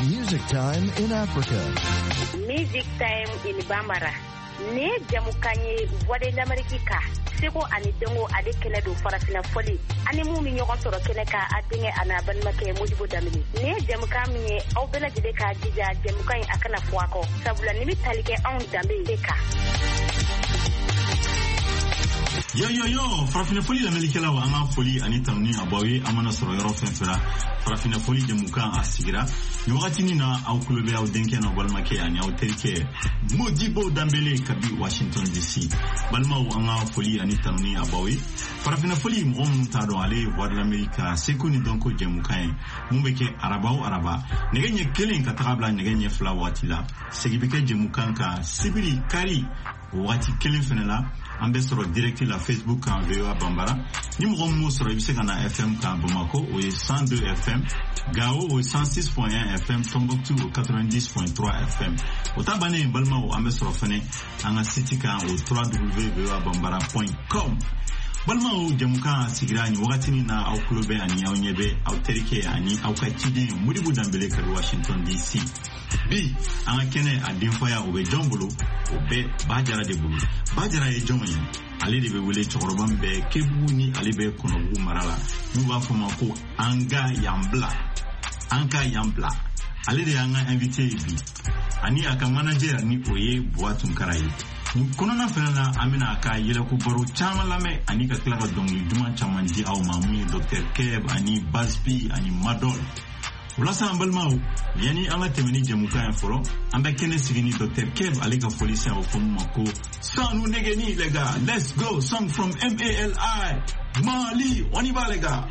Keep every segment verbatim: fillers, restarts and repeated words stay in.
Music Time in Africa. Music Time in Bambara. Ne jamukanye voix de l'Amérique ka. Seko ani dengo ade kele do farafina foli. Ani mu mi ñogon soro kele ka adinge ana ban make Modibo Damini. Ne jamuka mi aw bela jide ka jija jamukan akana fuako. Sabula nimi talike on dambe ka. Yo yo yo, farafina foli la melikela wa anga foli ani tamni abawi amana soro yoro fenfera. Farafina foli jamuka asigira. Ni wakati ni na au kulobe au denke na walma ke ani au terike Modibo Dambele kabi Washington D C. Balma u anga foli ani tamni abawi. Farafina foli mom tado ale wad l'Amerika seko ni donko jamuka en. Mumbeke araba ou araba. Negenye kelen katakabla negenye fla watila. Segibeke jamuka ka sibiri kari wati kelen fenela. Ambe soro directi la Facebook kan V O A Bambara. Ni mo mo soro ibise kana F M kan Bamako au cent deux F M, Gao au cent six point un F M, Tombouctou au quatre-vingt-dix point trois F M. Au tabane balma au ambe soro fene anga site kan au w w w point v o a bambara point com. Balma o jamuka sigirani wakati ni na au kulobe ani au nyebe au terike ani au kachide Modibo Dambele ka Washington D C. Bi anga kene adinfaya obe jongolo obe bajara de bulu bajara e jonyi ale de be wele chorobam be kebu ni ale be konobu marala nu ba foma ko anga yambla anga yambla ale de anga invité bi ani aka manager ni oye boatun karayi kono na fena amina aka yele ko baro chama lame ani ka klaka dongi duma chama di aw mamu docteur Keb ani Baspi ani Madol. Wala sa ambalmao yani anga temeni jamuka en foro amba kene sigini docteur Keb alika police en okomako sanu negeni les gars, let's go song from M A L I Mali on y va les gars.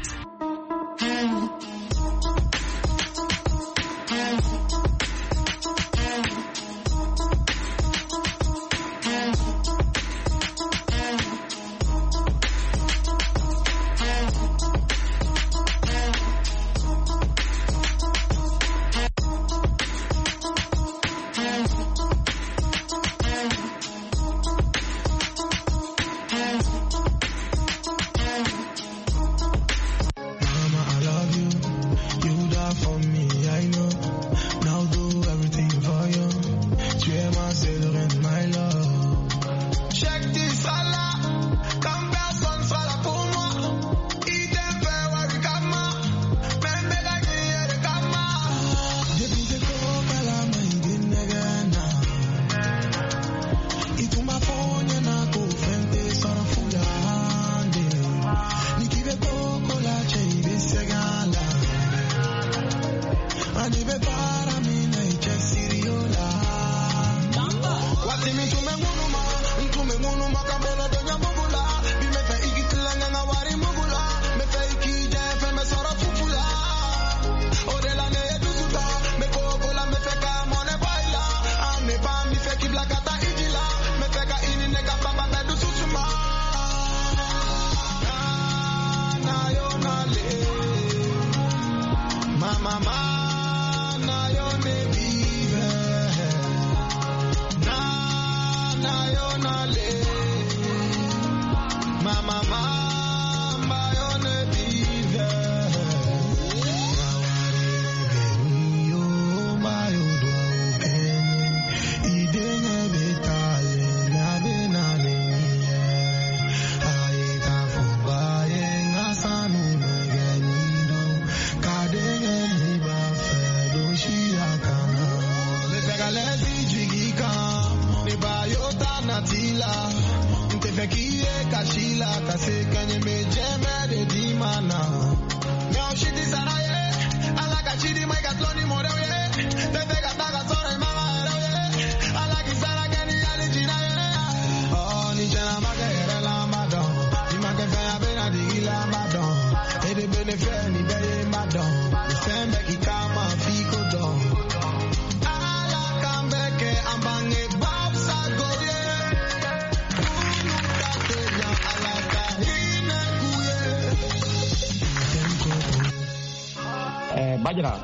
Bajra,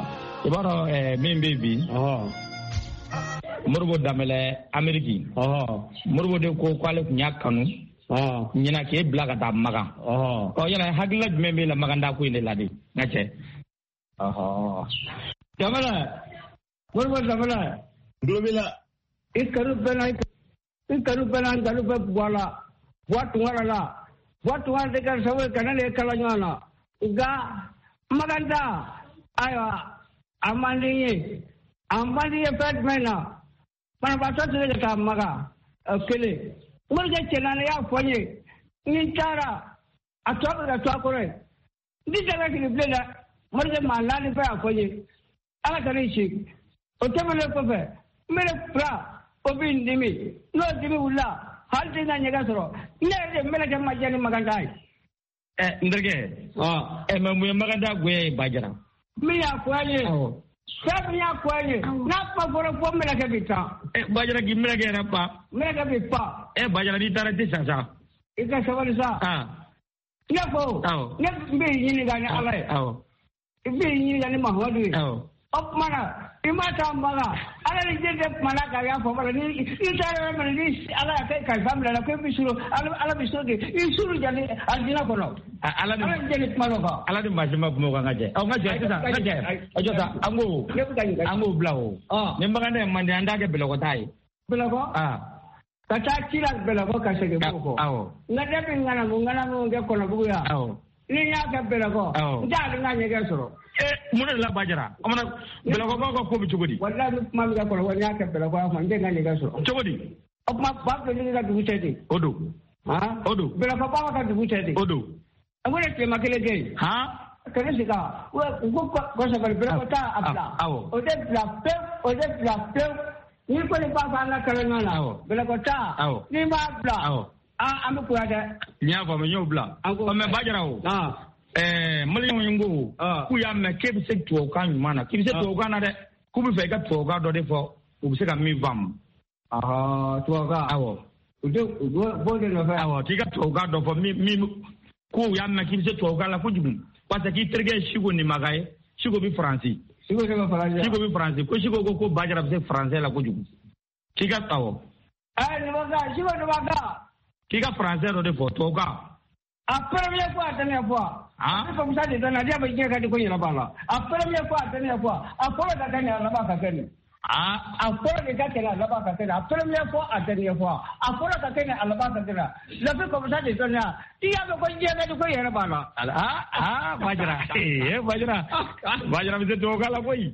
ibaro min baby, Modibo Dambele Ameriki, Modibo de ko kwale nyakanu, nyina ke blaga da maga. Oh yana hagla membe la maganda ko inde ladi. Ngache. aha jamala Borbo jamala globela ikaru bena ikaru bena galu be wala watu wala watu wala de kan sawe kanale kalanyana ga maganda aywa amandinye amandinye petmena mana batatu de ka maga kele murje chenana ya fonye ni tara atwa da twa kore ndi daga ki blela murje malani fa fonye ala kare shi o temele ko fe mere pra obi ndimi no dimi ulla halde na nyaga soro ne de mele de majani maganda eh nderge ah e me mu maganda gwe bajara mi ya kwanye sabi ya kwanye na pa goro po mele ke bita e bajara gi mele ke rapa mele ke bipa e bajara di tarati sasa ika sawali sa ah ne ko ne be yini ga ne alai aw be yini ga ne mahwadu aw op mana imata mbaga ala ni jede mana ga ya fo mala ni itara mala ni ala kai kai famla la ko bisuro ala ala bisuro de isuru jani aljina ko no ala ni jede malo ko ala ni majima ko mo ga ngaje aw ngaje ta ngaje ajo ta ango ango blawo ne mbaga ne mande anda ke belo ko tai belo ko ah kata kila belo ko ka sege ko aw ngade be ngana ngana ngo ko no buya aw ni ya ka belo ko nda nga nyege soro eh muna la bajara amana bela ko ko ko bi chugodi wallahi mam ga ko wanya ka bela ko fa ndenga ni gaso chugodi opma ba ko ni ga du tete odo ha odo bela ko ba ka du tete odo amune te makele gay ha kene sika ko ko ko sa bela ko ta abla o de la pe o de la pe ni ko ni ba ba na kala ngala bela ko ta ni ma abla ah am ko ada nya ko me nyobla o me bajara o ah eh mali yingo ku ya me ke bi se to kan mana ki bi se to kan na de ku bi fe ka to ga do de fo u bi se ka mi vam aha to ga awo u de bo de no fa awo ti ka to ga do fo mi mi ku ya me ki bi se to ga la ku jubu parce que trege shigo ni magaye shigo bi français shigo de français shigo bi français ko shigo ko ko bajara bi se français la ku jubu ki ka tawo ay ni maga shigo ni maga ki ka français do de fo to ga a premier fois dernière fois ah comme ça de na dia ba ka de ko yira bala a premier fois dernière fois a ko da kan na ba ka kan ah a ko da ka kan na ba ka kan a premier fois a dernière fois a ko da kan na ba ka kan la pe comme ça de na dia ba ko yira de ko yira bala ah ah bajra eh bajra bajra bi to kala koi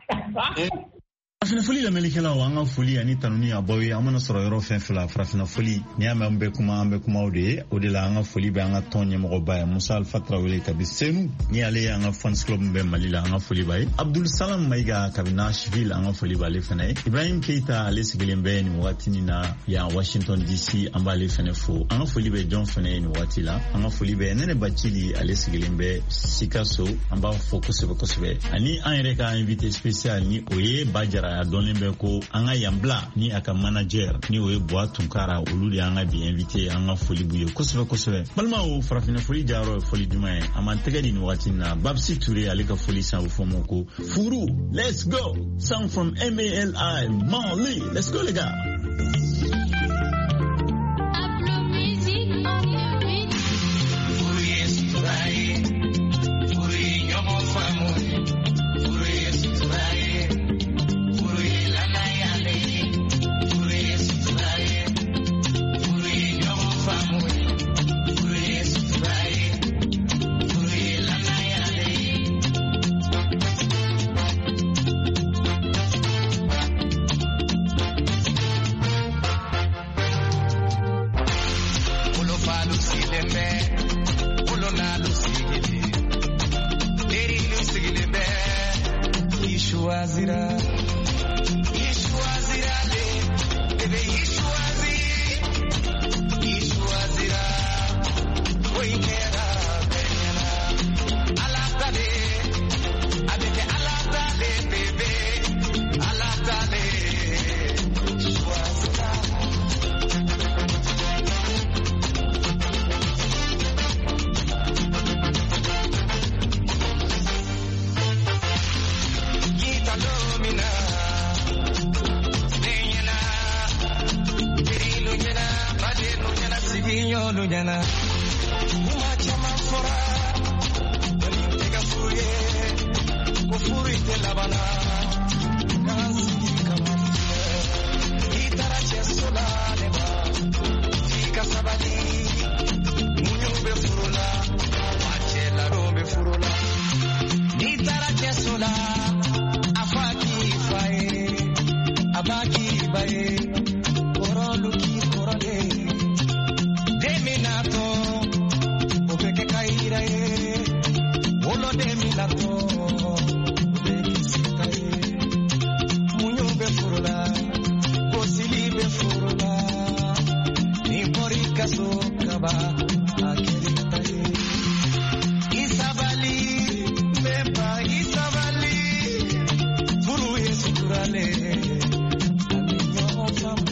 Farafina foli la melikela wa anga foli ani tanuni abawi amana soro yoro fen fela farafina foli ni ame ambe kuma ambe kuma ode ode la anga foli be anga tonye mo ba Musa Alfatra wele kabisenu ni ale anga fans club mbe malila anga foli bae Abdul Salam Maiga kabina Nashville anga foli bale fene Ibrahim Keita ale sigilembe ni watini na ya Washington D C ambale fene fo anga foli be John fene ni watila anga foli be nene bachili ale sigilembe Sikaso amba focus be kosbe ani anreka invité spécial ni oye bajara a donne ko anga yambla ni aka manager ni oye boa tunkara ululi anga bi invité anga foli buye kosebe kosebe balma o farafina foli jaro foli dumae amantega ni wati na Babsi Touré alika foli sa ufomo ko furu let's go song from M A L I Mali let's go les gars. Solo de milagro Munyo be furula Kosili be furula Ni borika so kaba Akirita Isabali Beba Isabali Furu yesu kurale Aminyo famu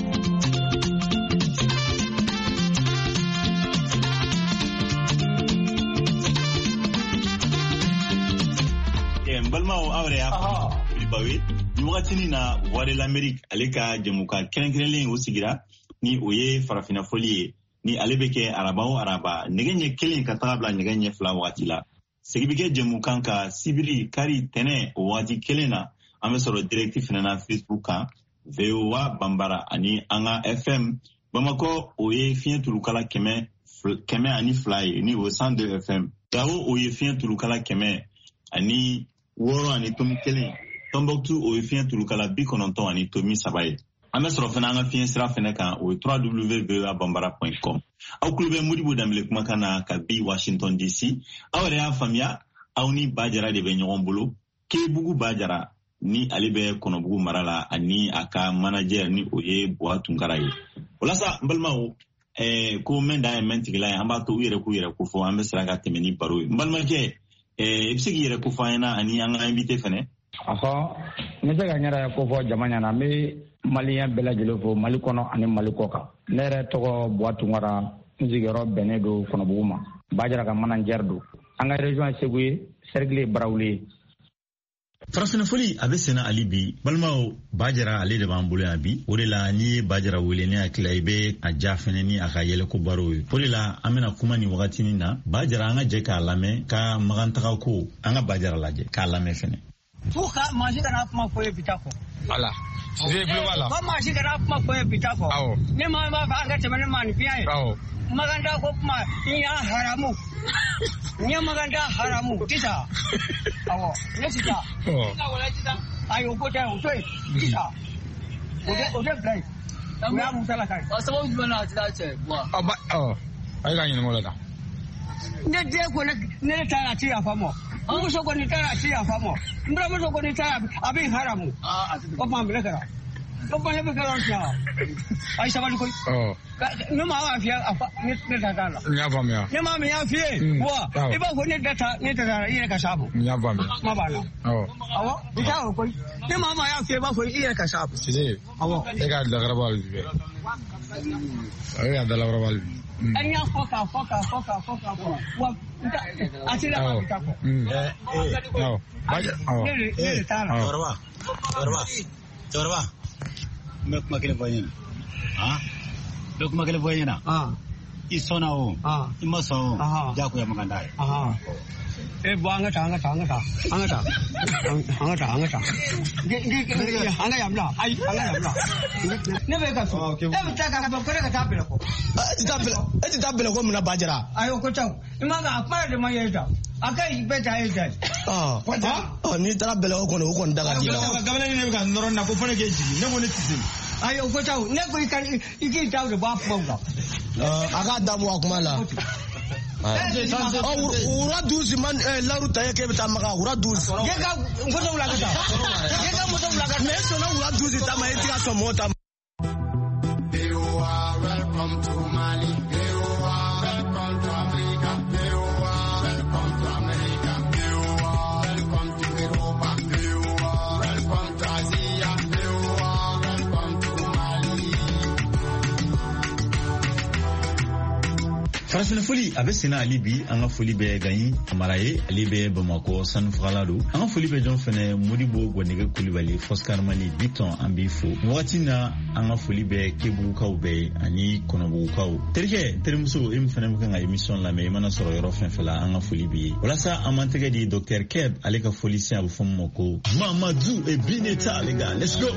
balmao awre ya libawe ni wakati na wale l'Amérique aleka jamuka kelenkeleng usigira ni oye farafina folie ni alebeke arabao araba negenye kelen katabla negenye fla wakati la segibike jamuka ka sibiri kari tene wati kelena amesoro directif na Facebook ka V O A Bambara ani anga F M Bamako oye fien tulukala keme keme ani fly ni au cent deux F M dawo oye fien tulukala keme ani woro ani tom kelen Tombouctou o fien tulukala bi kononton ani tomi sabaye ame soro fana nga fien sira fene kan o w w w point v o a bambara point com aw klube mudibo damle kuma kana ka bi Washington D C awre ya famia awni bajara de be nyon bolo ke bugu bajara ni alibe kono bugu marala ani aka manager ni oye boa tunkaraye wala sa mbalmawo eh ko menda mentigla amba to yere ku yere ku fo ambe sira ka temeni baro mbalma ke eh ibsigi yere ku faina ani anga invité fene aha ne daga nyara ko fo jamanya na me malien bela jelo fo mali kono ani mali koka nere togo boatu ngara nzigero benedo kono buma bajara ka manager do anga region seguye sergle brawli farafina foli abe sena alibi balmao bajara ale de bambule abi odela ni bajara wele ne akila ibe ajafene ni akayele ko baro odela amena kuma ni wakati ni na bajara anga je ka lame ka magantaka ko anga bajara laje ka lame fene Puka maji kana kuma koye bitako. Ala. Sije blo wala. Ko maji kana kuma koye bitako. Awo. Ne ma ma fa anga temane mani piaye. Awo. Maganda ko kuma ina haramu. Nya maganda haramu tisa. Awo. Ne tisa. Oh. Ina wala tisa. Ayo ko ta o toy. Tisa. Ode ode play. Ya mutala kai. Asabu bana tisa che. Wa. Aba oh. Ai ga yin mo la da. Ne de ko ne ne tara ti afamo. Mu so ko ni tara ti afamo. Mbra mu so ko ni tara abin haramu. Ah, ko ma mbele kara. Ko ba hebe kara sha. Ai sabali ko. Oh. Ne ma wa fiya afa ne ne tata la. Nya ba me. Ne ma me ya fiye. Wa. Iba ko ne data ne tata ire ka sabu. Nya ba me. Ma ba la. Oh. Awo, ita ko. Ne ma ma ya fiye ba ko ire ka sabu. Sije. Awo. E ga da garabal be. Ai ga da garabal. Anya foka foka foka foka foka. Wa atira ma bitako. Eh eh. No. Baja. Oh. Ne ne tara. Torba. Torba. Torba. Me kuma kele boyena. Ah? Do kuma kele boyena. Ah. Isona o. Ah. Imaso. Ja ku ya maganda. Aha. Eh buanga tanga tanga ta. Anga ta. Anga ta anga ta. Ge ge anga yamla. Ai anga yamla. Ne be ka so. E bi ta ka ba kore ka ta bele ko. E ta bele. E ta bele ko muna bajara. Ayo ko taw. Ima ga akpa de ma yeta. Akai be ta yeta. Ah. Oh ni ta bele ko no ko ndaga ti la. Gabana ni ne ka noro na ko fone ke ji. Ne mo ne tisi. Ayo ko taw. Ne ko kan iki taw de ba pa. Ah aga damu akumala. Oh, ura douze man la ruta yake bita maka ura douze. Yeka ngoto ulagata. Yeka ngoto ulagata. Me so na ura douze tama etika so mota. You are welcome to Mali. You are welcome to Africa. You are welcome to America. You are welcome to Europa. You are welcome to Asia. You are welcome to Mali. farafina foli abe sena alibi anga foli be ganyi amaraye alibe Bamako san fralado anga foli be jon fene Modibo Gwanege Kulibali Foskar Mali Biton ambifo watina anga foli be kebu kaube ani konobu kaw terke termuso im fene mukanga emission la me mana soro yoro fen fela anga foli bi wala sa amantega di docteur Keb aleka foli si abu fom moko Mamadou e bineta les gars let's go.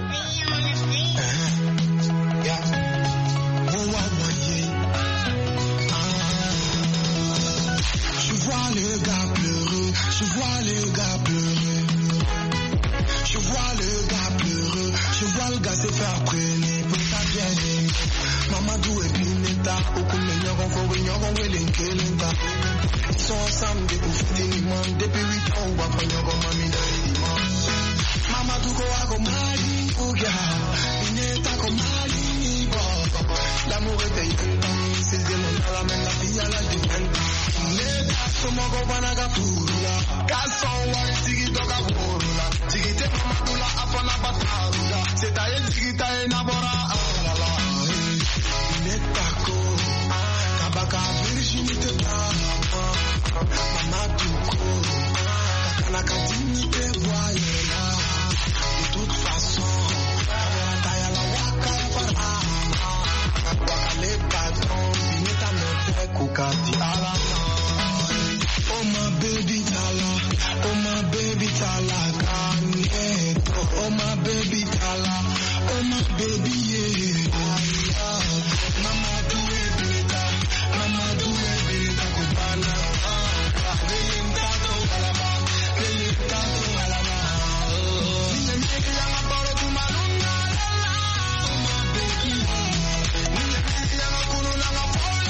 Le gars pleurer, je vois le gars pleurer. Je vois le gars pleurer, je vois le gars se faire prêner pour sa bien-aimée. Mamadou et Bineta, au coup de nyogon, faut que nyogon, we l'enkelenta. Ils sont ensemble depuis finiment, depuis huit uba kwenye goma midaima. Mama tuko wako mali uga, ineta ko mali bo. La muerte yenta, se de la menga pilla la yenta. Neta somogo banaga purula, kaso wa sigito ka purula. Sigite mamadula apana batarula, se taye sigita ena bora alala. Neta ko, kabaka virginite na. Mama tuko, kakana katini te voyela. De toute façon, kabera la waka para. Waka le patron, bineta me kukati ala. Oh my baby tala, oh my baby tala, kaneto. Oh my baby tala, oh my baby yeah. Mama do it beta, mama do it beta kubana. Leyenda to alaba, leyenda to alaba. Nine meki yama toro tu malunga la. Oh my baby, nine meki yama kunu nanga pola.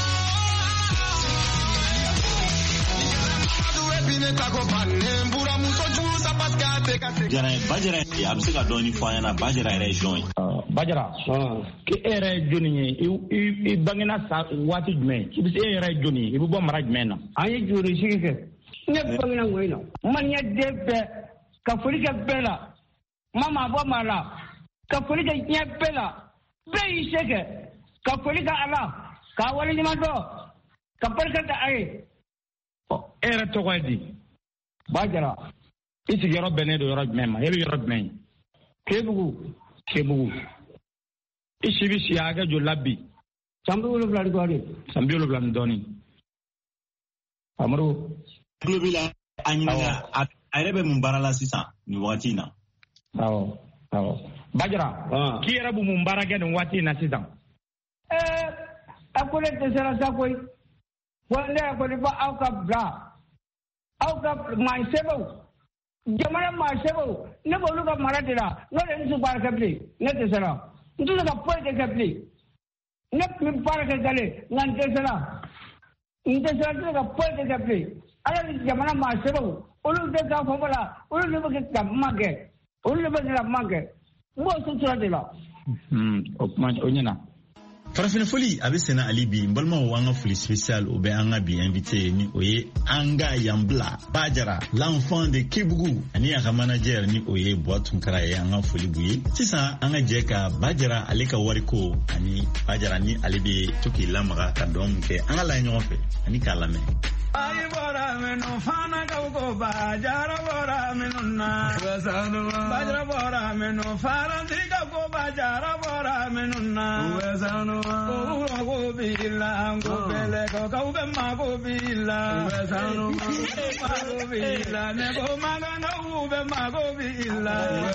Jara Bajara ya bɛ se ka dɔɔni fɔ an ɲɛna Bajara yɛrɛ jɔn ye. Bajara ke e yɛrɛ jɔnni ye i bangena sa waati jumɛn i bɛ se e yɛrɛ jɔnni ye i bɛ bɔ mara jumɛn na. An ye joli sigi kɛ ne bangena ŋɔyi na maniya den bɛɛ ka foli kɛ bɛɛ la ma maa bɔ maa la ka foli kɛ diɲɛ bɛɛ la bɛɛ y'i se kɛ ka foli kɛ Ala k'a waleɲuman dɔn ka barika da a ye. E yɛrɛ tɔgɔ ye di? Bajara. I sigiyɔrɔ bɛnnen don yɔrɔ jumɛn ma? E bɛ yɔrɔ jumɛn ye? Kebugu. Kebugu. I si bɛ si hakɛ joli la bi? San bi wolonwula ni dɔɔnin. San bi wolonwula ni dɔɔnin. Amadu. Tulo b'i la a ɲininka a yɛrɛ bɛ mun baara la sisan nin wagati in na? Awɔ awɔ. Bajara. K'i yɛrɛ bɛ mun baara kɛ nin waati in na sisan? Ɛɛ a ko ne dɛsɛra sa koyi. Wa ne yɛrɛ kɔni fɔ aw ka bila aw ka maa sɛbɛnw jamana maa sɛbɛnw ne b'olu ka mara de la n'o de n tɛ baara kɛ bilen ne dɛsɛra n tɛ se ka foyi de kɛ bilen ne tun bɛ baara kɛ gale nka n dɛsɛra n dɛsɛra n tɛ se ka foyi de kɛ bilen ala ni jamana maa sɛbɛnw olu de ka fɔ la olu de bɛ ka kuma kɛ olu de bɛ ka kuma kɛ n b'o sutura de la. O kuma o ɲɛna. Farafina foli a bɛ sɛnɛ ali bi n balimaw an ka foli spécial o bɛ an ka bi invité ni o ye an ka Yanbila Bajara l'enfant de Kebugu ani a ka manager ni o ye Buwa Tunkara ye an ka foli b'u ye sisan an ka jɛ ka Bajara ale ka wariko ani Bajara ni ale bɛ to k'i lamaga ka dɔn mun kɛ an ka lajɛ ɲɔgɔn fɛ ani k'a lamɛn. Ayi bora menu fana kauko Bajara bora menu na Bajara bora menu fara tika ko Bajara bora menu na ko ko bila ko bele ko ko be ma ko bila ma ko bila ne ko magana u be ma ko bila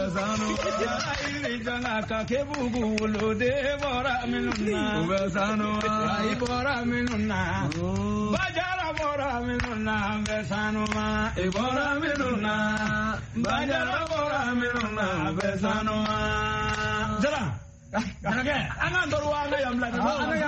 ai janga ka Kebugu lo de bora menu na ai bora menu na Bajara bora minuna besanuma ibora minuna Bajara bora minuna besanuma jara Anake, angan doru anga yamla, anga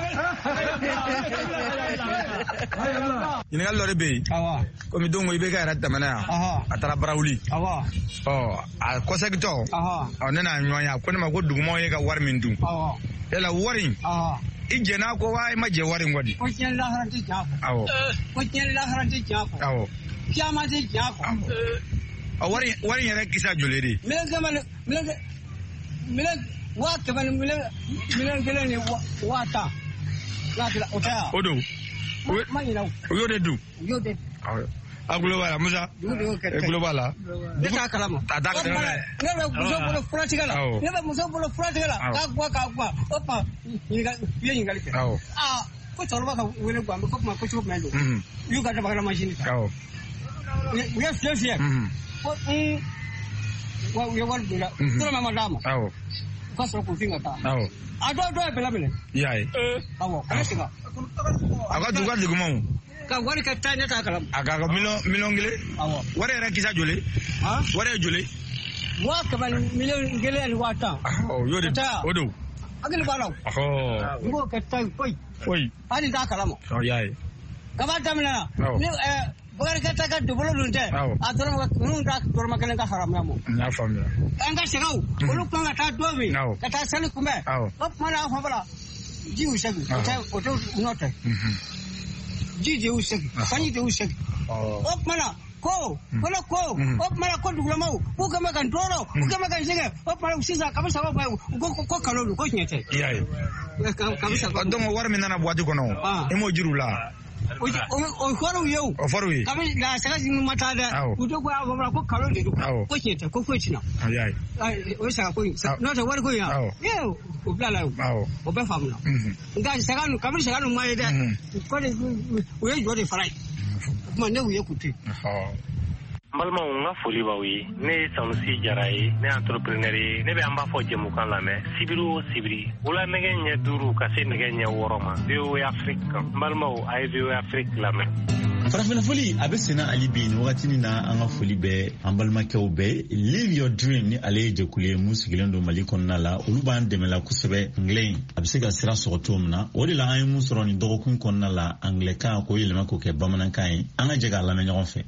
yamla. Ini kan lori be. Awa. Komi dongo ibe ka rata mana ya. Aha. Atara barawuli. Awa. Oh, a kosegito. Aha. Oh, nena nyonya ko ne ma ko dugumo ye ka war min dum. Awa. Ela wari. Aha. Ije na ko wa ma je wari ngodi. Ko chen la haranti jako. Awo. Ko chen la haranti jako. Awo. Kiyama ti jako. Oh, wari wari yere kisa jolere. Mele zaman mele mele wa kaman mele mele gele ni wata. Na tila otaya. Odo. Ma ina. Yo de du. Yo de. Agulo wala musa. Agulo wala. Deka kalama. Tata kalama. Nebe muso bolo pratikala. Nebe muso bolo pratikala. Ka kwa ka kwa. Opa. Ninga ye ninga like. Ah, ko tolwa ka wele kwa ko ma ko chup mendo. Yu ka tabakala machine. Awo. We have flesh here. Ko mm wa we war bila. Tuna mama dama. Awo. Ko so ko finga ta. Awo. Ado do bela bela. Yai. Eh. Awo. Kana singa. Aga duga dugumo. Ka wari ka tanya ta kalam. Aga ko milo milongile. Awo. Wari era kisa jole. Ha? Wari jole. Wa ka ban milon gele ni wata. Oh, yode. Odo. Agil balaw. Oh. Ngo ka tay koy. Koy. Ani ta kalam. Oh, yai. Kaba tamna. Ni eh Bukan kata kan dulu lunte. Atau orang nunda orang makan yang haram namu. Na family. Angkat segau. Ulu kau kata dua mi. Kata selalu kumbe. Kau mana apa bala? Jiu segi. Kata itu note. Jiu segi. Kani jiu segi. Oh mana? Ko, kalau ko, oh mana ko dulu mau, bukan makan doro, bukan makan segi, oh mana sisa kamu sama apa? Ko ko kalau lu ko nyete. Iya. Kamu sama. Dong war mina na buat kono. Emo jurula. O o faru yau. O faru yi. Kamu dah sekarang sini mata ada. Udah ko apa ko kalau dia. Ko nyete, ko ko cina. Iya. O sa ko. Nota war ko ya. Yo, o blala. O be famna. Enggak sekarang kamu sekarang mai ada. Ko de o ye jode farai. Mana uye kuti. Malma nga foli bawi ne Sanusi Jarai ne entrepreneur ne be amba fo jemu kan la me sibiru sibiri wala nege nya duru ka se nege nya woroma biu Afrika malma ay biu Afrika la me farafina foli abe sena ali bin wakati ni na anga foli be ambalma kew be live your dream ni ale je kulie musigilendo malikon nala uluban demela kusebe nglen abise ga sira sotomna odi la ay musroni dogokun kon nala angleka ko yelema ko ke bamanan kai anga je ga la me nyon fe.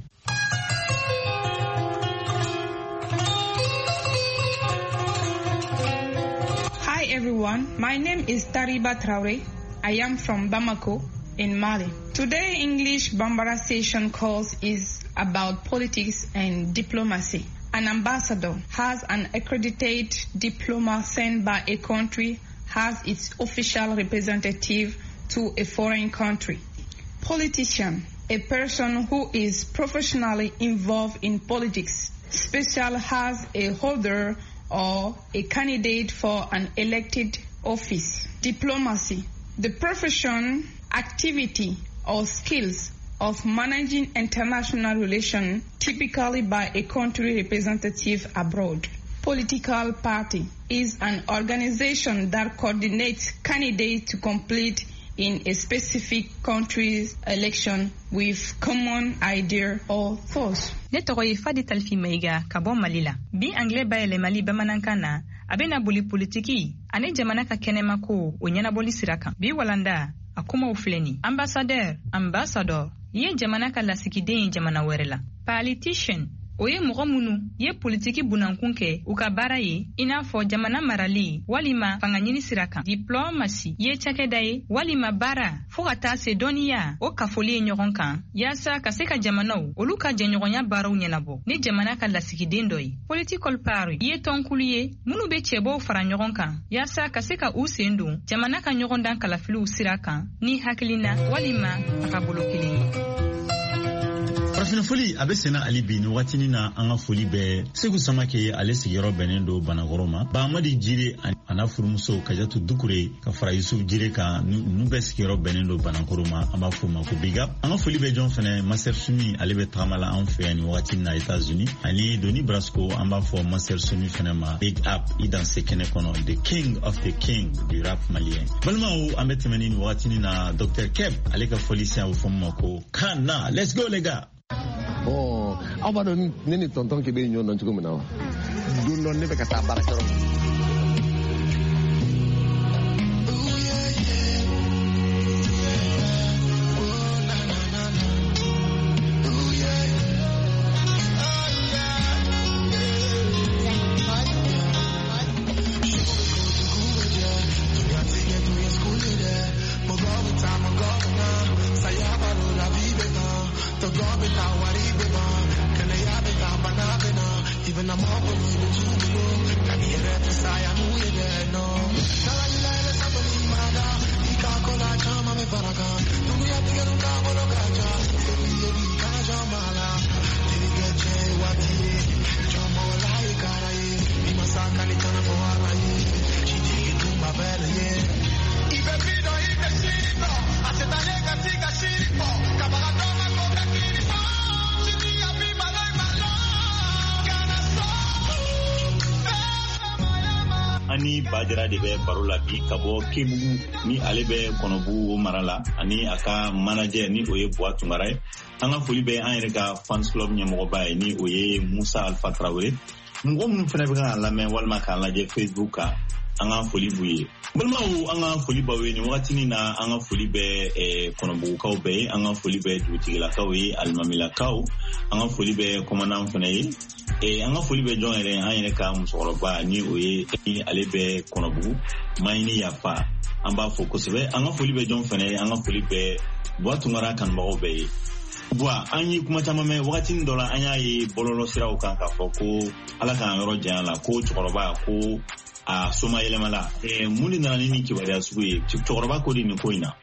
Hi everyone, my name is Tariba Traore. I am from Bamako in Mali. Today English Bambara session course is about politics and diplomacy. An ambassador has an accredited diploma sent by a country has its official representative to a foreign country. Politician, a person who is professionally involved in politics. Special has a holder or a candidate for an elected office. Diplomacy, the profession, activity, or skills of managing international relations, typically by a country representative abroad. Political party is an organization that coordinates candidates to complete in a specific country's election with common idea or thoughts. Ne tɔgɔ ye Fadi Talfi Maiga ka bɔ Mali la. Bi anglais bayɛlɛmali bamanankan na a bɛna boli politiki ani jamana ka kɛnɛma ko o ɲɛnabɔli sira kan. Bi walanda a kumaw filɛ nin. Ambassadeur, ambassador ye jamana ka lasigiden ye jamana wɛrɛ la. Politician o ye mɔgɔ minnu ye politiki bunankun kɛ u ka baara ye i n'a fɔ jamana marali walima fanga ɲini sira kan. Diplomasi ye cakɛda ye walima baara fo ka taa se dɔnniya o kafoli ye ɲɔgɔn kan yaasa ka se ka jamanaw olu ka jɛɲɔgɔnya baaraw ɲɛnabɔ ni jamana ka lasigiden dɔ ye. Political party ye tɔnkulu ye minnu be cɛbɔw fara ɲɔgɔn kan yaasa ka se ka u sen don jamana ka ɲɔgɔndan kalafiliw sira kan ni hakilina walima a ka bolo kelen ye. farafina foli abe sena ali bin wakati ni na anga foli be Segu Samake ale sigiyɔrɔ bɛnnen do Banakɔrɔ ma ba Amadi Jire ana furumuso Kajatu Dukure ka fara Yusuf Jire kan nu bɛ sigiyɔrɔ bɛnnen do Banakɔrɔ ma an b'a fɔ ma ko big up. Anga foli be jɔn fɛnɛ Master Sumi ale bɛ tagamala an fɛ yan ni wakati na États-Unis ani Doni Brasco an b'a fɔ Master Sumi fɛnɛ ma big up i dan se kɛnɛ kɔnɔ the king of the king du rap malien. Balimaw an bɛ tɛmɛ ni wakati ni na Docteur Keb ale ka foli si a bɛ fɔ ma ko kana let's go les gars. Oh, aw b'a dɔn ne ni tonton Kebe ye ɲɔgɔn dɔn cogo min na wa don dɔ ne bɛ ka taa baarakɛyɔrɔ. Ani Bajara de bɛ baro la bi ka bɔ Kebugu ni ale bɛ Kɔnɔbugu mara la ani a ka manager ni o ye Buwa Tunkara ye. An ka foli bɛ an yɛrɛ ka fans club ɲɛmɔgɔba ye ni o ye Musa Alpha Traoré. Mɔgɔ minnu fana bɛ ka lamɛn walima k'a lajɛ Facebook kan anga foli buye balma o anga foli bawe ni wakati ni na anga foli be e konobu kaw be anga foli be dutigila kaw yi almamila kaw anga foli be commandant fane e anga foli be jongere anyere ka musoroba ni oye ale be konobu mayni yafa amba focus be anga foli be jong fane anga foli be Boatungara kan bago be bwa anyi kuma tamame wakati ndola anya yi bololo siraw kan ka foko ala kan yoro jana ko chokoroba ko a soma yelemala e muni na nini kibari asuye chokoroba ko ni ko ina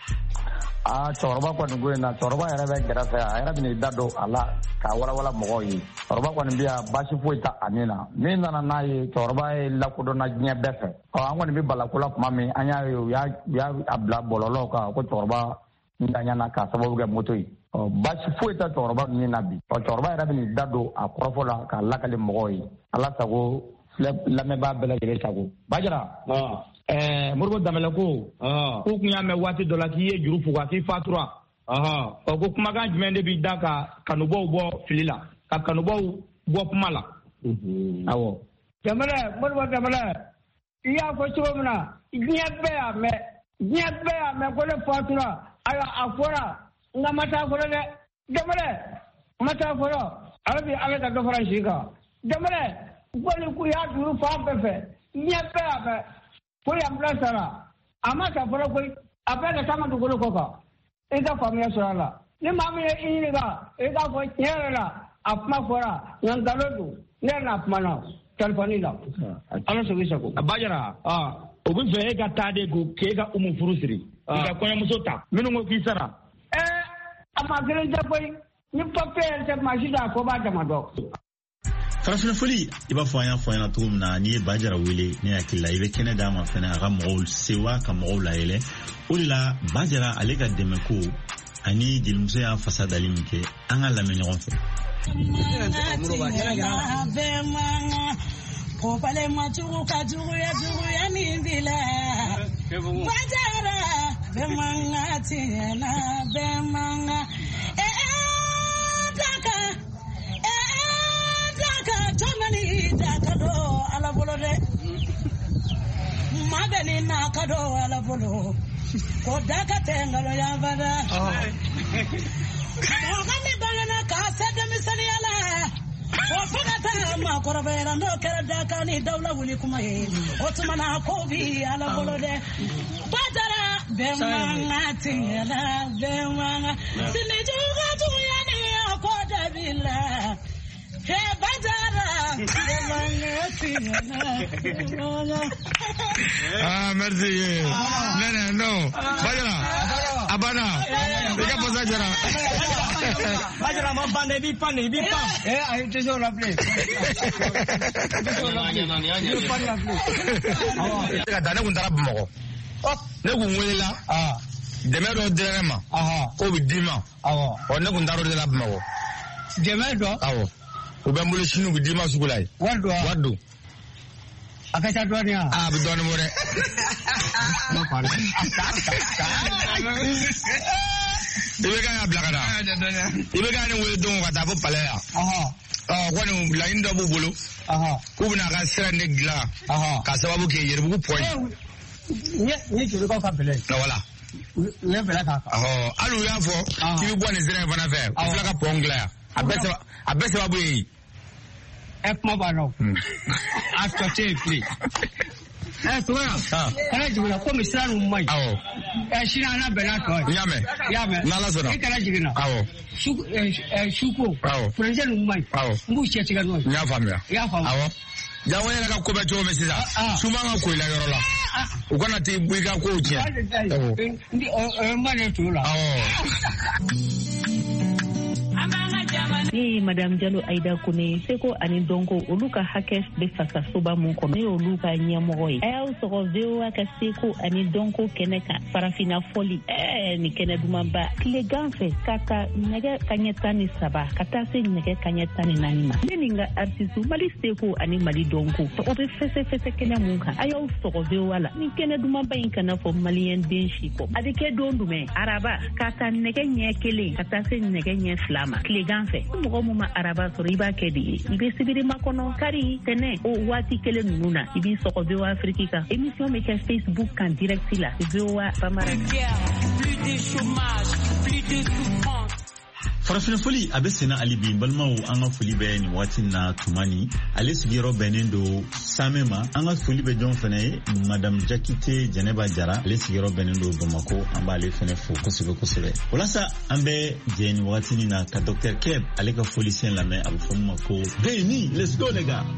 a chokoroba ko ni ko ina chokoroba era be garafa era bi ni dado ala ka wala wala mo yi chokoroba ko ni biya bashi foita anina ni na na yi chokoroba e la ko do na nya befe o an ko ni bi bala ko la kuma mi anya yo ya ya abla bololo ka ko chokoroba ndanya na ka sababu ga moto yi o bashi foita chokoroba ni nabi o chokoroba era bi ni dado a krofola ka lakale mo yi ala sago la me ba bela jere sago bajara ah eh murgo damela ko ah ko kunya me wati dola ki ye juru fuga ki fatura aha o ko kuma ga jmende bi daka kanubo bo filila ka kanubo bo pumala mhm awo damela murgo damela iya ko chomna nyebe ame nyebe ame ko le fatura aya afora nga mata fora le damela mata fora arabi ala ka do fora shiga damela Boli ku ya duru fa pefe nyepe abe ko ya mlasara ama ka fara ko abe ka tama du golo koka e ka famia sala ni mami e ni ga e ka ko nyera apma fora nan dalodu ne na apma na telefoni la ala so bisa ko bajara ah ogun fe ga tade go ke ga umu furusiri ga ko musota minu ngo kisara eh ama gele japoy ni papel te majida ko ba jama do farafina foli iba fo anya fo anya tum na ni bajara wele ni akilla ibe kene da ma fana ga mo sewa ka mo la ele ulila bajara alega demeko ani dilmse ya fasada limke anga la menyon fe ko pale ma tugu ka tugu ya tugu ya ni bila bajara be manga tiena be manga eh daka Tomani dakado ala bolode magani nakado ala bolo ko dakate ngalo ya bada oh ngani bangana ka sada misani ala ko fagata ma korabera no kera dakani dawla wuli kuma he otumana ko bi ala bolode badara be mangati ala be manga sinijuga tuyani ko dabila Hey, Bajara! Ah, merci. Non, non, non. Bajara. Abana. Ika posa jara. Bajara, ma bande bi pane bi pa. Eh, ayo toujours la play. Ka dane kun tara Bamakɔ. Ne kun welela. Ah. Dɛmɛ dɔ dira ne ma. Aha. Ko bi di ma. Awɔ. Ɔ ne kun taara o de la Bamakɔ. Dɛmɛ dɔ? Awɔ. O bɛ n bolo sini bi di ma sugu la ye. Wari don wa? Wari don. A ka ca dɔɔni wa? A bɛ dɔɔni bɔ dɛ. I bɛ kan ka bila ka na. I bɛ kan ni wele don ka taa fo palais la. Ɔ kɔni laɲini dɔ b'u bolo. K'u bɛna ka sira in de dilan. Ka sababu kɛ Yɛrɛbugu pɔn ye. N ye jolikaw ka bɛlɛ. Wala. U ye bɛlɛ k'a kan. Hali u y'a fɔ k'i bɛ bɔ nin sira in fana fɛ. U fila ka pɔn dilan yan. A bɛɛ sababu ye yen. Ɛ kuma b'a la. A tɔ tɛ yen filen. Ɛ Tumana. Kana jiginna komi sira ninnu man ɲi. Awɔ. Ɛ sini an na bɛn n'a tɔ ye. N y'a mɛn. I y'a mɛn. N'Ala sɔnna. I kana jiginna. Awɔ. Su ɛ suko. Awɔ. Furancɛ ninnu man ɲi. Awɔ. N b'u cɛ tigɛ n'o ye. N y'a faamuya. I y'a faamu. Awɔ. Jango yɛrɛ ka ko bɛ cogo min sisan. Suma ka ko i la yɔrɔ la. U kana t'i bɔ i ka kow tiɲɛ. Awɔ. O ye mane to la. Awɔ. Ni Madame Diallo Aïda Kone seko ani donko olu ka hakɛ bɛ fasa soba mun kɔnɔ ne olu ka ɲɛmɔgɔ ye a y'aw sɔgɔ V O A ka seko ani donko kɛnɛ kan farafina fɔli ɛɛ ni kɛnɛ dumanba tilegan fɛ ka ta nɛgɛ kaɲɛ tan ni saba ka taa se nɛgɛ kaɲɛ tan ni naani ma ne ni n ka artiste Mali seko ani Mali donko o bɛ fɛsɛfɛsɛ kɛnɛ mun kan a y'aw sɔgɔ V O A la ni kɛnɛ dumanba in kana fɔ maliyɛn den si kɔ a bɛ kɛ don jumɛn araba ka ta nɛgɛ ɲɛ kelen ka taa se nɛgɛ ɲɛ fila ma tilegan fɛ mɔgɔ mun ma araba sɔrɔ i b'a kɛ de ye i bɛ sibiri makɔnɔ kari tɛnɛ o waati kelen ninnu na i b'i sɔgɔ V O A Afrique kan émission bɛ kɛ Facebook kan direct la V O A Bambara. Farafina foli a bɛ senna ali bi balimaw an ka foli bɛ nin waati na tumani ale sigiyɔrɔ bɛnnen do Samɛ ma an ka foli bɛ jɔn fɛnɛ ye Madame Jakite Jɛnɛba Jara ale sigiyɔrɔ bɛnnen do Bamako an b'ale fɛnɛ fo kosɛbɛ kosɛbɛ walasa an bɛ jɛ nin waati nin na ka Docteur Keb ale ka foli sen lamɛn a bɛ fɔ ma ko Beni let's go les gars.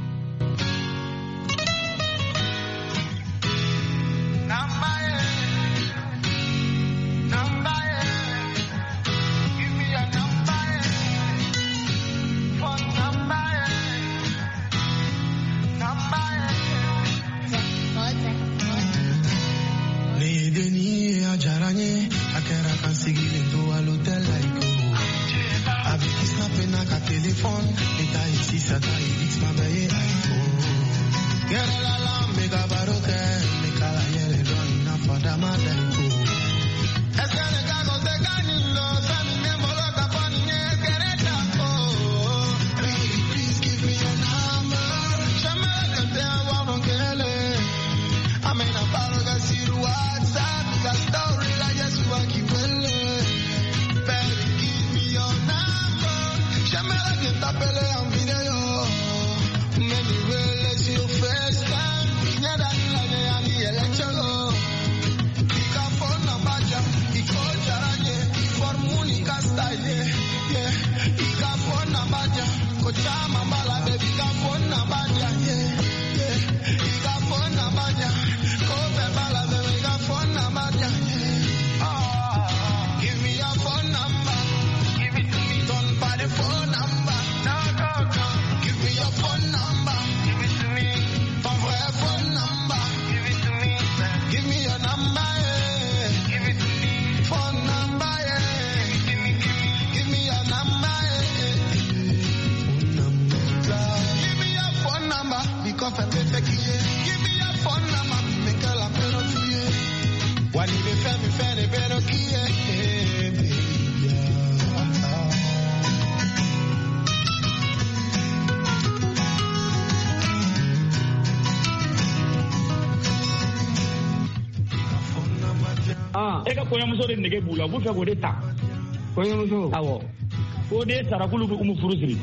Koyamuso de nege b'u la u b'u fɛ k'o de ta koyamuso awɔ o de ye sarakulu bɛ umu furu siri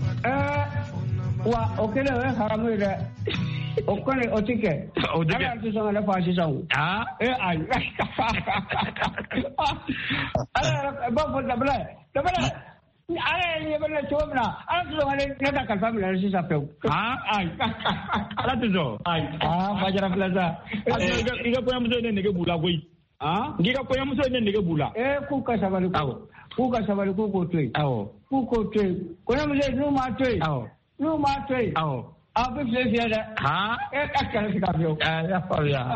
ɛɛ wa o kɛlen o ye haramu ye dɛ o kɔni o ti kɛ o ti kɛ ala tɛ sɔn ka ne fa sisan o aa ee ayi ala yɛrɛ b'a fɔ dabila dabila ala ye ɲɛ bɛ ne cogo min na ala tɛ sɔn ka ne ka kalifa minɛ sisan pewu aa ayi ala tɛ sɔn ayi aa fajara filɛ sa i ka koyamuso de nege b'u la koyi. Ah, ngiga koyamuso ne nege bula. Eh ku ka sabali ko. Ku ka sabali ko ko toy. Awo. Ku ko toy. Koyamuso nu ma toy. Awo. Nu ma toy. Awo. A be fle fle da. Ha? Eh ka ka ka bio. Eh ya fa ya.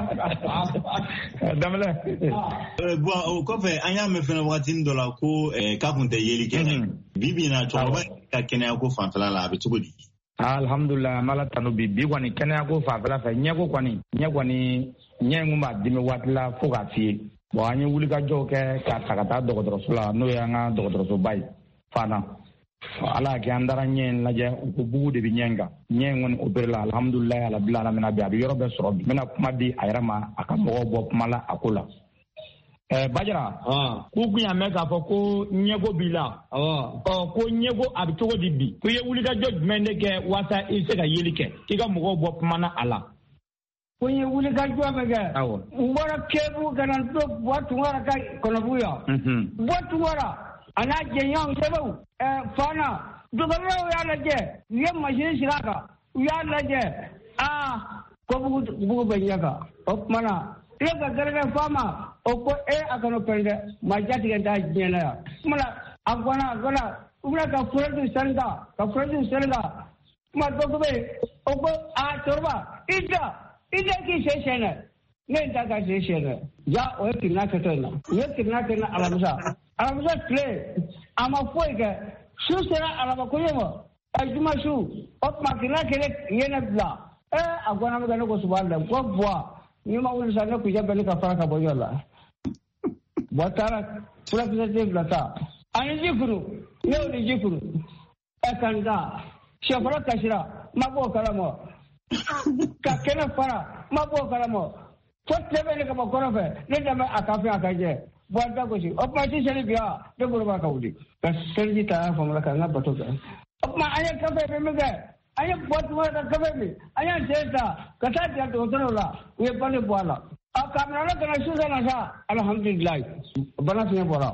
Damala. Eh bo o ko fe anya me fena watin dola ko eh ka kunte yeli kene. Bibi na to ba ka kene ko fantala la be tugodi. Alhamdulillah mala tanu bi bi kwani kene ko fa fala fa nyako kwani. Nyako ni nyɛngu ma dimi waati la fo ka fie bon an ye wuli ka jɔw kɛ ka ta ka taa dɔgɔtɔrɔso la n'o ye an ka dɔgɔtɔrɔsoba ye fana ala y'a kɛ an taara ɲɛ lajɛ u ko bugu de bɛ ɲɛ kan ɲɛ kɔni opéré la alhamdulilayi ala bila ala mina bi a bɛ yɔrɔ bɛɛ sɔrɔ bi n bɛna kuma di a yɛrɛ ma a ka mɔgɔw bɔ kuma la a ko la ɛɛ Bajara k'u kun y'a mɛn k'a fɔ ko ɲɛko b'i la ɔ ko ɲɛko a bɛ cogo di bi ko i ye wuli ka jɔ jumɛn de kɛ walasa i bɛ se ka yeli kɛ k'i ka mɔgɔw bɔ kuma na a la. Ko ye wuli ka jɔ bɛ kɛ n bɔra kebu ka na to buwa tunkara ka kɔnɔbuya buwa tunkara a n'a jɛɲɔgɔn sɛbɛnw ɛɛ fana dɔgɔtɔrɔw y'a lajɛ u ye masini sigi a kan u y'a lajɛ aa ko bugu bugu bɛ ɲɛ kan o tuma na i ye ka gɛrɛgɛ f'a ma o ko e a kana pɛn dɛ maa jatigɛ t'a diɲɛ na yan tuma na a gɔnna a gɔnna u bɛna ka furaju sɛnɛ kan ka furaju sɛnɛ kan tuma dɔ bɛ yen o ko a cɛkɔrɔba i da. I da ki se sɛnɛ ne da ka se sɛnɛ ja o ye kirina kɛtɔ in na u ye kirina kɛ na alamisa alamisa tile a ma foyi kɛ su sera alabakoɲɛ ma a juma su o tuma kirina kɛlɛ ye ne bila ee a gɔnna bɛ kɛ ne ko subahana la ko buwa n'i ma wuli sa ne kun bɛ ne ka fara ka bɔ yɔrɔ la buwa taara furakisɛ den bila ta ani ji kuru ne y'o ni ji kuru ekanga shafara kashira mabo kalamo ka kena fara mabo kalamo fotte bele ka bakora fe ne dama akafe akaje bwanda goshi opma ti sele biya de burba kaudi ka selji ta fa mala ka ngabato ka opma aya kafe be mege aya bot wa ka kafe mi aya jeta ka ta ja to tola we bale bwala akamna na kana shuza na sa alhamdulillah bana finya bora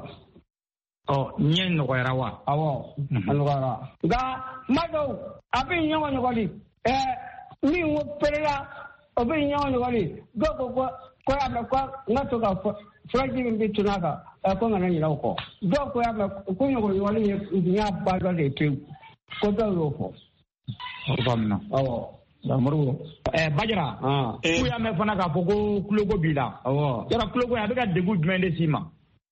oh nyen no era wa awo alugara ga mado abin nyawo nyogoli eh mi wo perela obin nyawo nyogoli go go go ko ya ko ngato ga fraji mbi tunaka ko ngana ni lako go ko ya ko nyogoli wali nya ba ga de te ko do yo ko famna awo da muru eh bajara ah ku ya me fana ka fogo kulogo bila awo yara kulogo ya be ga degu dmende sima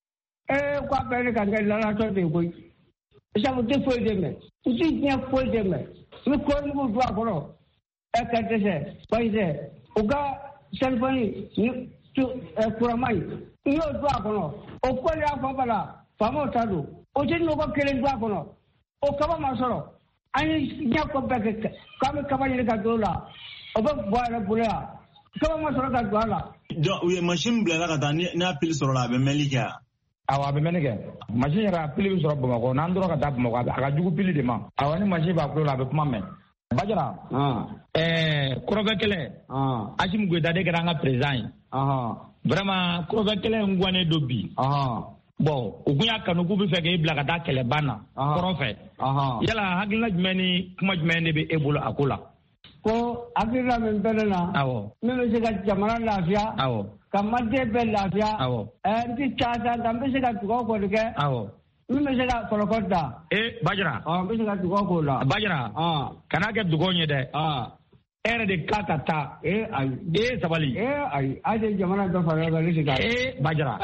eh kwa bele ka ngela la to de ko isa mo te fo de me ti nya fo de me mi ko ni mo dwa ko no e ka te se pa ise o ga selfani ni tu e kura mai ni o dwa ko no o ko ya fa bala fa mo ta do o je no ko kele dwa ko no o ka ba ma soro ani nya ko ba ke ka me ka ba ni ka do la o ba bwa la bula ka ba ma soro ka do la do we machine bla la ka ta ni na pil soro la be melika awa be menege machine ra pili bi soro bamako nan doro ka da bamako aga jugu pili de ma awa ni machine ba ko la be kuma me bajara ah eh koroga kele ah ashim goida de granga president ah vraiment koroga kele ngwane dobi ah bon ugunya kanu ku bi fege ibla ka da kele bana korofe ah yala hagila jmeni kuma jmeni be ebolo akula ko agila men belena awo me se ga jamana lafia awo kamade be lafia awo eh ndi chacha dambe se ga tugo ko de awo me se ga kolokota eh bajara ah me se ga tugo ko la bajara ah kana ke dugo nye de ah ere de kakata eh ay eh sabali eh ay ade jamana do fara ga lisi ga eh bajara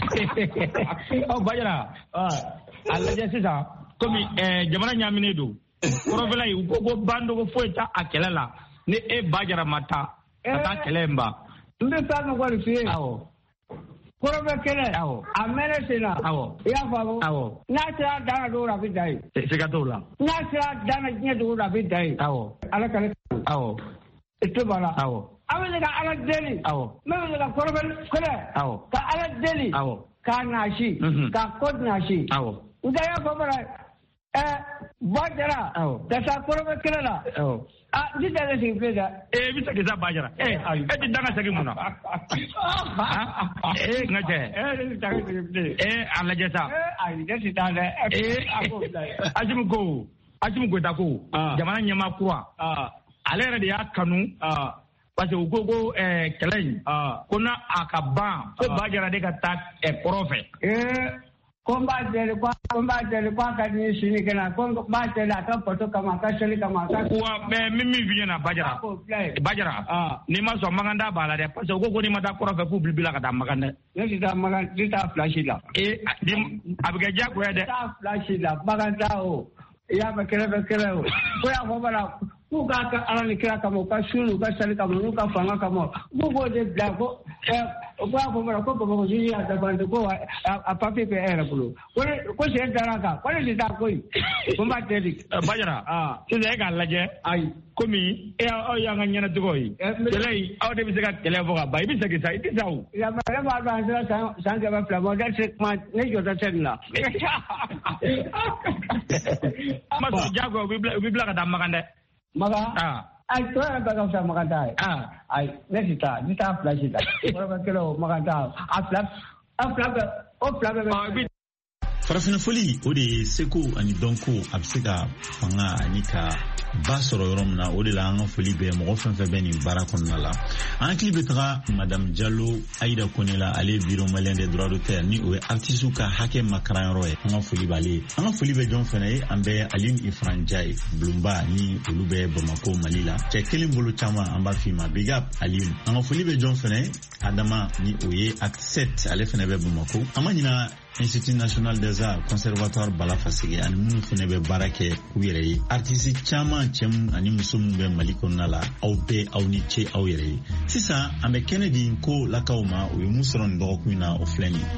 oh bajara ah alla je sisa komi eh jamana nyamine do korofela yi go bando go foita akelela ni e bajara mata ata kelemba mbe sa no kwali fi awo korofe kele awo amene sina awo ya famo awo na tira dana do rabi dai se ga dola na tira dana nye do rabi dai awo ala kale awo ito bala awo awele ga ala deli awo mebe ga korofe kele awo ka ala deli awo ka nashi ka kod nashi awo nga ya famo eh bajara da sa korofe kele la awo ah di dala si pleda eh bisa kita bajara eh eh di danga sagi muna eh ngaje eh di danga sagi pleda eh ala jesa eh ai da si dala eh ajimu go ajimu go da ko jamana nyama kuwa ale re ya kanu parce que gogo eh kelen kuna akaba ko bajara de ka ta e profe eh komba dele kwa komba dele kwa kani shini kana komba dele aka poto kama ka sheli kama ka wa me mimi vinya na bajara bajara ah ni ma so maganda bala de parce que gogo ni mata korofe ku bilbila ka da maganda ni da maganda di ta flash la eh di abiga ja ko de ta flash la maganda o ya ba kere ba kere o ko ya ko bala ku ka ka ala ni kira kama ka shulu ka sheli kama nu ka fanga kama gogo de bla ko eh kwa ko bala ko ko ji ya da bande ko a papi pe era bulu ko ko se daraka ko le da ko ko ma tedi bajara ah ti ze ga laje ai komi e o ya nga nyana dugo yi telei aw de bi se ga tele boga bay bi se ga sai ti saw ya ma le ba ba sa sa ga ba flamo da se ma ne jo da tenna ma so jago bi bi bla ka da magande maga ah ai to ya ba ga sa maganda ah ai ne sita ni ta flash da ko ba kelo maganda a flash a flash o flash farafina foli o de ye seko ani dɔnko a bɛ se ka fanga ani ka ba sɔrɔ yɔrɔ min na o de la an ka foli bɛ mɔgɔ fɛn fɛn bɛ nin baara kɔnɔna la an hakili bɛ taga madame Diallo Aïda Kone la ale ye bureau malien des droits d'auteur ni o ye artiste ka hakɛ makaran yɔrɔ ye an ka foli b'ale ye an ka foli bɛ jɔn fɛnɛ ye an bɛ Aline Ifran Jai Bulumba ni olu bɛ Bamako Mali la cɛ kelen bolo caman an b'a f'i ma big up Aline an ka foli bɛ jɔn fɛnɛ Adama ni o ye acte sept ale fɛnɛ bɛ Bamako an ma ɲina Institut National des Arts Conservatoire Balafasige ani minnu fɛnɛ bɛ baara kɛ u yɛrɛ ye artiste caman cɛmu ani muso minnu bɛ Mali kɔnɔna la aw bɛɛ aw ni ce aw yɛrɛ ye sisan an bɛ kɛnɛ di ko lakaw ma o ye mun sɔrɔ nin dɔgɔkun na o filɛ nin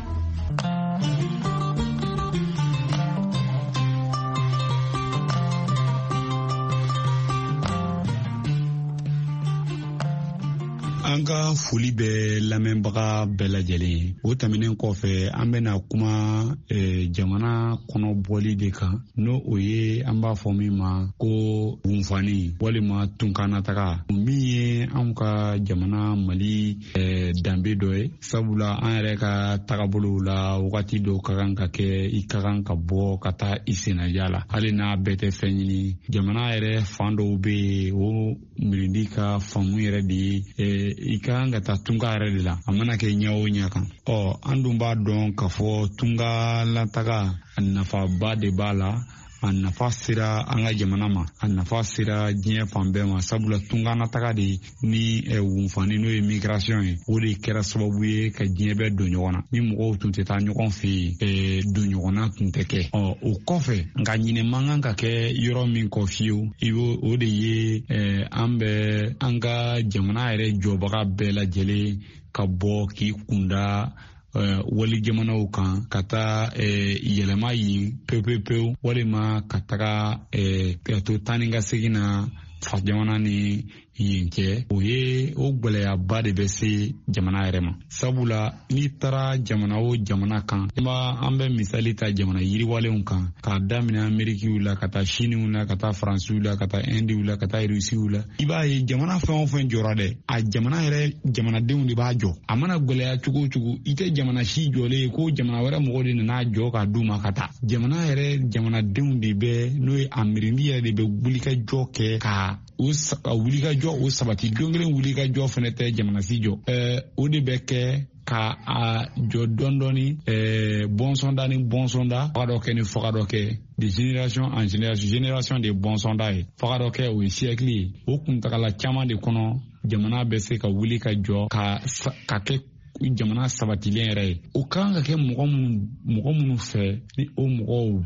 an ka foli bɛ lamɛnbaga bɛɛ lajɛlen o tɛmɛnen kɔfɛ an bɛna kuma jamana kɔnɔ bɔli de kan n'o o ye an b'a fɔ min ma ko wunfani walima tunkanataga min ye an ka jamana Mali danbe dɔ ye sabula an yɛrɛ ka tagabolow la wagati dɔw ka kan ka kɛ i ka kan ka bɔ ka taa i sennaja la hali n'a bɛɛ tɛ fɛn ɲini jamana yɛrɛ fan dɔw bɛ yen o mirindi ka faamu yɛrɛ de ye i ka kan ka taa tunga yɛrɛ de la a mana kɛ ɲɛ o ɲɛ kan ɔ an dun b'a dɔn k'a fɔ tunga lataga a nafaba de b'a la a nafa sera an ka jamana ma a nafa sera diɲɛ fan bɛɛ ma sabula tunga nataga de ni wunfani n'o ye migration ye o de kɛra sababu ye ka diɲɛ bɛɛ don ɲɔgɔn na ni mɔgɔw tun tɛ taa ɲɔgɔn fɛ yen don ɲɔgɔnna tun tɛ kɛ ɔ o kɔfɛ nka ɲinɛ man kan ka kɛ yɔrɔ min kɔ fiyewu i b'o o de ye an bɛ an ka jamana yɛrɛ jɔbaga bɛɛ lajɛlen ka bɔ k'i kunda Uh, wali jamanaw kan ka taa uh, yɛlɛma yen pewu-pewu walima ka taga uh, ka to tan ni ka segin na fa jamana ni yen cɛ o ye o gwɛlɛyaba de bɛ se jamana yɛrɛ ma sabula n'i taara jamana o jamana kan an bɛ misali ta jamana yiriwalenw kan k'a daminɛ Amerikiw la ka taa Siniw la ka taa Faransiw la ka taa Indiw la ka taa Rusiw la i b'a ye jamana fɛn o fɛn jɔra dɛ a jamana yɛrɛ jamanadenw de b'a jɔ a mana gwɛlɛya cogo o cogo i tɛ jamana si jɔlen ye ko jamana wɛrɛ mɔgɔw de nana jɔ k'a d'u ma ka taa jamana yɛrɛ jamanadenw de bɛ n'o ye a mirindi yɛrɛ de bɛ wulikajɔ kɛ ka o wulikajɔ o sabati don kelen wulikajɔ fana tɛ jamana si jɔ ɛɛ o de bɛ kɛ ka a jɔ dɔɔni dɔɔni ɛɛ bɔnsɔnda ni bɔnsɔnda faga dɔ kɛ ni faga dɔ kɛ de génération en génération génération de bɔnsɔnda ye faga dɔ kɛ o ye siècle ye o kuntagala caman de kɔnɔ jamana bɛ se ka wuli ka jɔ ka ka kɛ jamana sabatilen yɛrɛ ye o kan ka kɛ mɔgɔ minnu mɔgɔ minnu fɛ ni o mɔgɔw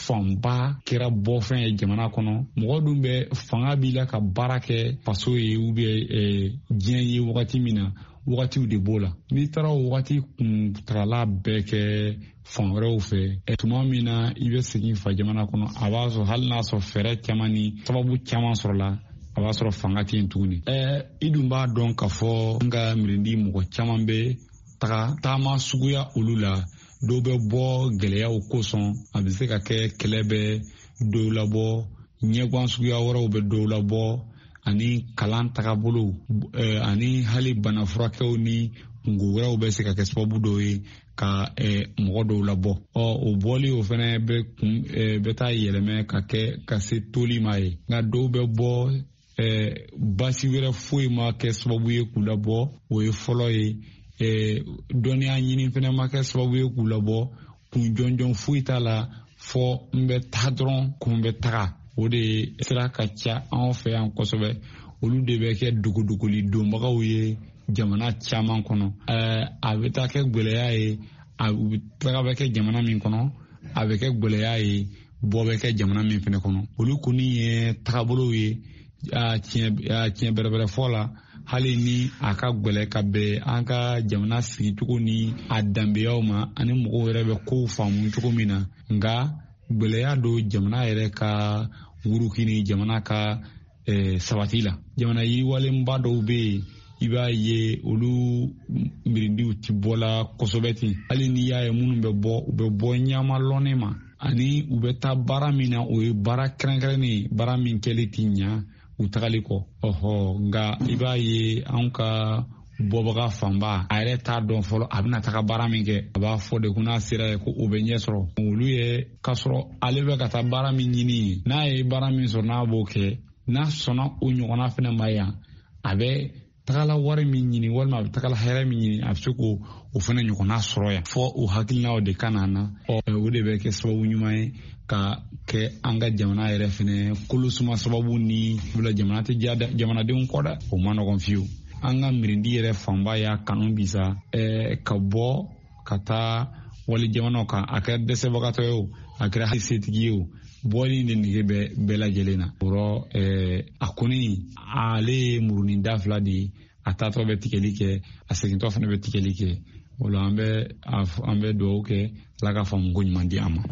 fanba kɛra bɔfɛn ye jamana kɔnɔ mɔgɔ dun bɛ fanga b'i la ka baara kɛ faso ye ou bien diɲɛ ye wagati min na wagatiw de b'o la n'i taara o wagati kuntagala bɛɛ kɛ fan wɛrɛw fɛ tuma min na i bɛ segin fa jamana kɔnɔ a b'a sɔrɔ hali n'a sɔrɔ fɛɛrɛ caman ni sababu caman sɔrɔla a b'a sɔrɔ fanga tɛ yen tuguni ɛɛ i dun b'a dɔn k'a fɔ n ka mirindi mɔgɔ caman bɛ taga taama suguya olu la dɔw bɛ bɔ gɛlɛyaw kosɔn a bɛ se ka kɛ kɛlɛ bɛ dɔw labɔ ɲɛguwan suguya wɛrɛw bɛ dɔw labɔ ani kalan tagabolo ɛɛ ani hali bana furakɛw ni kungo wɛrɛw bɛ se ka kɛ sababu dɔw ye ka mɔgɔ dɔw labɔ ɔ o bɔli o fana bɛ kun bɛ taa yɛlɛmɛ ka kɛ ka se toli ma ye nka dɔw bɛ bɔ ɛɛ basi wɛrɛ foyi ma kɛ sababu ye k'u labɔ o ye fɔlɔ ye ɛɛ dɔnniya ɲini fana ma kɛ sababu ye k'u labɔ kun jɔnjɔn foyi t'a la fɔ n bɛ taa dɔrɔn kun bɛ taga o de sira ka ca anw fɛ yan kosɛbɛ olu de bɛ kɛ duguduguli donbagaw ye jamana caman kɔnɔ ɛɛ a bɛ taa kɛ gwɛlɛya ye a bɛ taga bɛ kɛ jamana min kɔnɔ a bɛ kɛ gwɛlɛya ye bɔ bɛ kɛ jamana min fana kɔnɔ olu kɔni ye tagabolow ye a tiɲɛ a tiɲɛ bɛrɛbɛrɛ fɔ la hali ni a ka gwɛlɛ ka bɛn an ka jamana sigicogo ni a danbeyaw ma ani mɔgɔw yɛrɛ bɛ kow faamu cogo min na nka gwɛlɛya don jamana yɛrɛ ka wuruki ni jamana ka eh, sabati la jamana yiriwalenba dɔw bɛ yen i b'a ye olu mirindiw ti bɔla kosɛbɛ ten hali n'i y'a ye minnu bɛ bɔ u bɛ bɔ ɲamalɔnne ma ani u bɛ taa baara min na o ye baara kɛrɛnkɛrɛnnen baara min kɛli ti ɲa u tagali kɔ ɔhɔ nka i b'a ye anw ka bɔbaga fanba a yɛrɛ t'a dɔn fɔlɔ a bɛna taga baara min kɛ a b'a fɔ de ko n'a sera ye ko o bɛ ɲɛ sɔrɔ olu ye k'a sɔrɔ ale bɛ ka taa baara min ɲini n'a ye baara min sɔrɔ n'a b'o kɛ n'a sɔnna o ɲɔgɔnna fana ma yan a bɛ tagala wari min ɲini walima a bɛ tagala hɛrɛ min ɲini a bɛ se k'o o fana ɲɔgɔnna sɔrɔ yan fɔ o hakilinaw de ka na na ɔ o de bɛ kɛ sababu ɲuman ye ka kɛ an ka jamana yɛrɛ fana kolosuma sababu ni bila jamana tɛ diya jamanadenw kɔ dɛ o ma nɔgɔn fiyewu an ka mirindi yɛrɛ fanba y'a kanu bisa ɛɛ ka bɔ ka taa wali jamanaw kan a kɛra dɛsɛbagatɔ ye o a kɛra hali setigi ye o bɔli de nege bɛ bɛɛ lajɛlen na o rɔ ɛɛ a kɔni ale ye murunin da fila de ye a taatɔ bɛ tigɛli kɛ a segintɔ fana bɛ tigɛli kɛ o la an bɛ an bɛ dugawu kɛ Ala ka faamu ko ɲuman di an ma.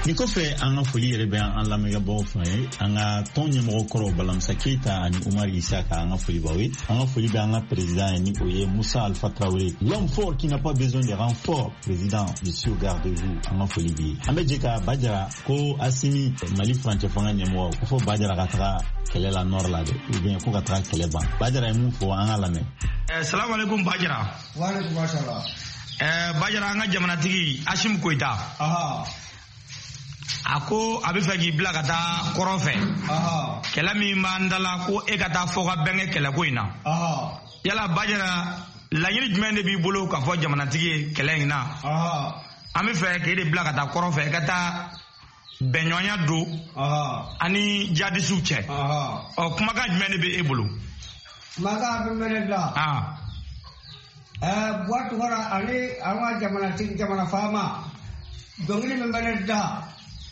ni kɔfɛ an ka foli yɛrɛ bɛ an lamɛnbagaw fɛ ye an ka tɔn ɲɛmɔgɔ kɔrɔ Balamisa Keita ani Umar Isaka an ka foli b'aw ye an ka foli bɛ an ka président ye ni o ye Musa Alpha Traoré l'homme fort qui n'a pas besoin de renfort président ici au garde-vous an ka foli bi an bɛ jɛ ka Bajara ko Asimi Mali furancɛ fanga ɲɛmɔgɔ ko fɔ Bajara ka taga kɛlɛ la nord la dɛ ou bien ko ka taga kɛlɛ ban Bajara ye mun fɔ an ka lamɛn. Assalamu alaikum Bajara. Wa alaikum assalam. Eh Bajara an ka jamanatigi Ashim Koita. Aha. A ko a bɛ fɛ k'i bila ka taa kɔrɔn fɛ. Aha. Kɛlɛ min b'an dala ko e ka taa fɔ ka bɛnkɛ kɛlɛ ko in na. Aha. Yala Bajara laɲini jumɛn de b'i bolo ka fɔ jamanatigi ye kɛlɛ in na? Aha. An bɛ fɛ k'e de bila ka taa kɔrɔn fɛ e ka taa bɛnɲɔgɔnya don ani jadisiw cɛ. Ɔ kumakan jumɛn de bɛ e bolo? Kumakan bɛ mɛnɛ bila. Ah. Ɛɛ Buwatu kɔrɔ ani an ka jamanatigi jamana faama dɔnkili bɛ mɛnɛ da.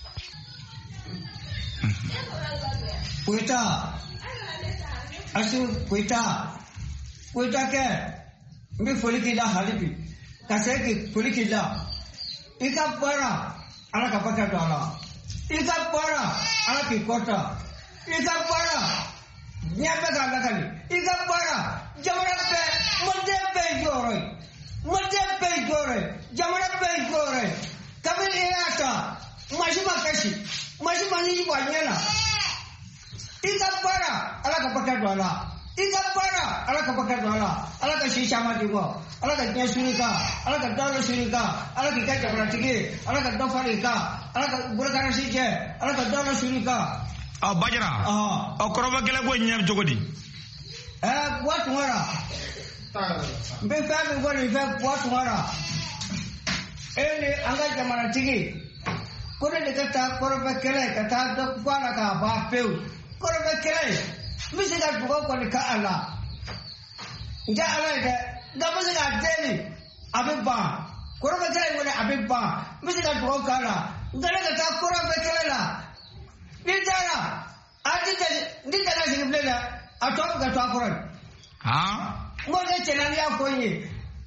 Koita Asim Koita Koita kɛ n bɛ foli k'i la hali bi ka segin k'i foli k'i la i ka baara Ala ka barika don a la i ka baara Ala k'i kɔta i ka baara diɲɛ bɛɛ k'a lakali i ka baara jamana bɛɛ Maliyɛn bɛɛ ye jɔyɔrɔ ye Maliyɛn bɛɛ ye jɔyɔrɔ ye jamana bɛɛ ye jɔyɔrɔ ye kabini e y'a ta maa si ma kasi maa si ma ɲini bɔ a ɲɛ na i ka baara Ala ka barika don a la i ka baara Ala ka barika don a la Ala ka si caman di bɔ Ala ka diɲɛ suni kan Ala ka dawula suni kan Ala k'i ka jamanatigi ye Ala ka dɔ fara i kan Ala ka bolokarasi jɛ Ala ka dawula suni kan. Ɔ Bajara ɔ kɔrɔbɔ kɛlɛ ko ɲɛ cogo di? Ɛɛ Buwa Tunkara n bɛ fɛn min fɔ nin fɛ Buwa Tunkara e ni an ka jamanatigi ko ne de ka taa kɔrɔbɔ kɛlɛ ka taa dɔ fɔ a la k'a ban pewu kɔrɔbɔ kɛlɛ n bɛ se ka dugawu kɔni kɛ a la n tɛ Ala ye dɛ nka n bɛ se k'a deli a bɛ ban kɔrɔbɔ kɛlɛ in kɔni a bɛ ban n bɛ se ka dugawu k'a la nka ne ka taa kɔrɔbɔ kɛlɛ la ni taara a ti tɛ ni tɛna sigi bilen dɛ a tɔ bɛ ka to a kɔrɔ yen. n ko ne cɛla ni y'a fɔ n ye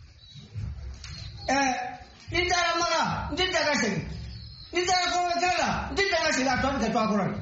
ɛɛ ni taara Maga n ti tɛ ka segin ni taara kɔrɔbɔ kɛlɛ la n ti tɛ ka segin a tɔ bɛ ka to a kɔrɔ yen.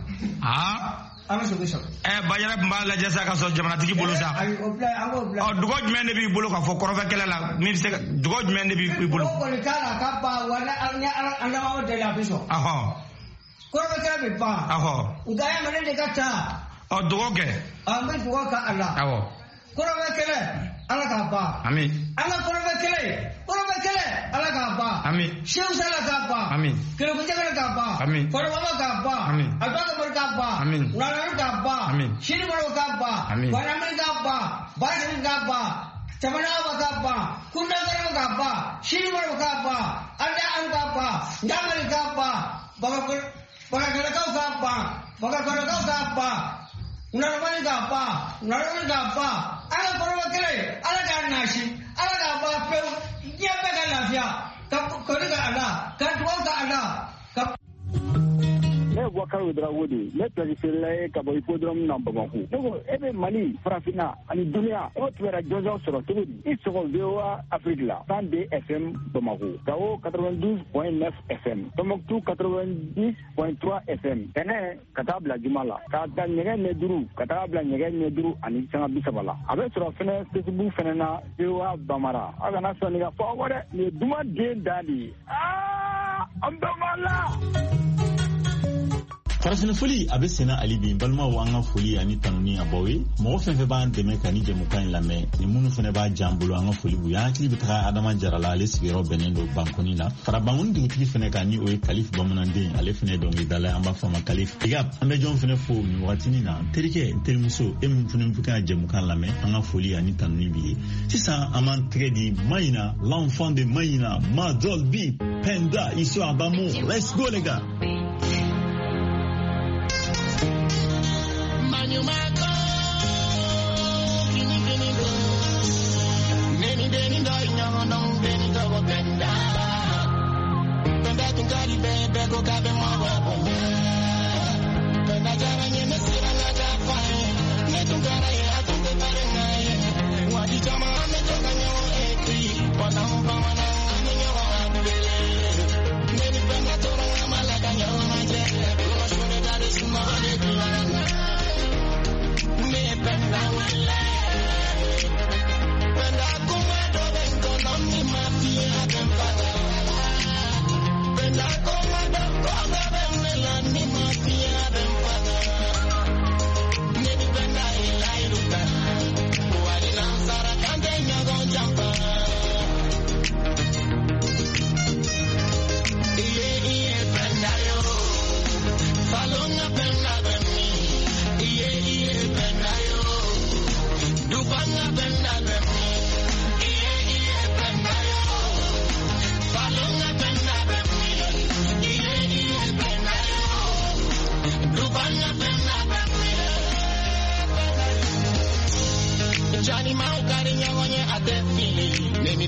Ɛ Bajara tun b'a lajɛ sa ka sɔrɔ jamanatigi bolo sa. Ɔ dugawu jumɛn de b'i bolo ka fɔ kɔrɔfɛ kɛlɛ la min bɛ se ka dugawu jumɛn de b'i bolo? Dugawu kɔni t'a la ka ban wa ni an y'aw deli a bɛ sɔn. Kɔrɔfɛ kɛlɛ bɛ ban. Nka e ma ne de ka taa. Ɔ dugawu kɛ. N bɛ dugawu kɛ a la. Kɔrɔfɛ kɛlɛ Ala k'a ban. Ami. An ka kɔrɔfɛ kɛlɛ kɔrɔfɛ kɛlɛ Ala k'a ban. Ami. Seku Sala k'a ban. Ami. Kɛlɛkuncɛkɛrɛ k'a ban. Ami. Kɔrɔbaba k'a ban. Ami. Abubakar k'a ban. Ami. Wulanaani k'a ban. Ami. Sini Maro k'a ban. Ami. Banamini k'a ban. Baasini k'a ban. Camanaba k'a ban. Kundankaraw k'a ban. Sini Maro k'a ban. Anda an k'a ban. Njamali k'a ban. Bagakalakaw k'a ban. Bagakalakaw k'a ban. Naramani k'a ban. Naramani k'a ban. Ala kɔrɔbɔ kɛlɛ Ala k'a nasi Ala k'a ban pewu diɲɛ bɛɛ ka lafiya ka kɔni ka a la ka dugawu ka a la ka. Ne ye Boubacar Darago de ye ne pɛrɛsɛrila ye ka bɔ hippodrome na Bamako ne ko e bɛ Mali farafinna ani duniya o tun bɛ jɔnjɔn sɔrɔ cogo di i sɔgɔ V O A Afrique la cent deux F M Bamako Gao quatre-vingt-douze point neuf F M Tombouctou quatre-vingt-dix point trois F M Tɛnɛ ka taa bila Juma la ka ta ɲɛgɛn ɲɛ duuru ka taa bila ɲɛgɛn ɲɛ duuru ani sanga bi saba la a bɛ sɔrɔ fɛnɛ Facebook fɛnɛ na V O A Bamara a kana sɔn nin ka fɔ aw kɔ dɛ nin ye duman den da de ye aa an bɛɛ b'a la. Farafina foli a bɛ senna hali bi balimaw an ka foli ani tanuni a baw ye mɔgɔ fɛn fɛn b'an dɛmɛ ka ni jɛmukan in lamɛn ni minnu fana b'a jan bolo an ka foli b'u ye an hakili bɛ taga Adama Jara la ale sigiyɔrɔ bɛnnen don Bankoni la fara Bankoni dugutigi fana kan ni o ye Kalifu Bamananden ale fana ye dɔnkilidala ye an b'a fɔ a ma Kalifu big up an bɛ jɔn fana fo nin wagatinin na n terikɛ n terimuso e min fana bɛ ka jɛmukan lamɛn an ka foli ani tanuni b'i ye sisan an b'an tɛgɛ di Mayina l'enfant de Mayina Ma Dolby Penda Histoire d'amour let's go les gars. Neni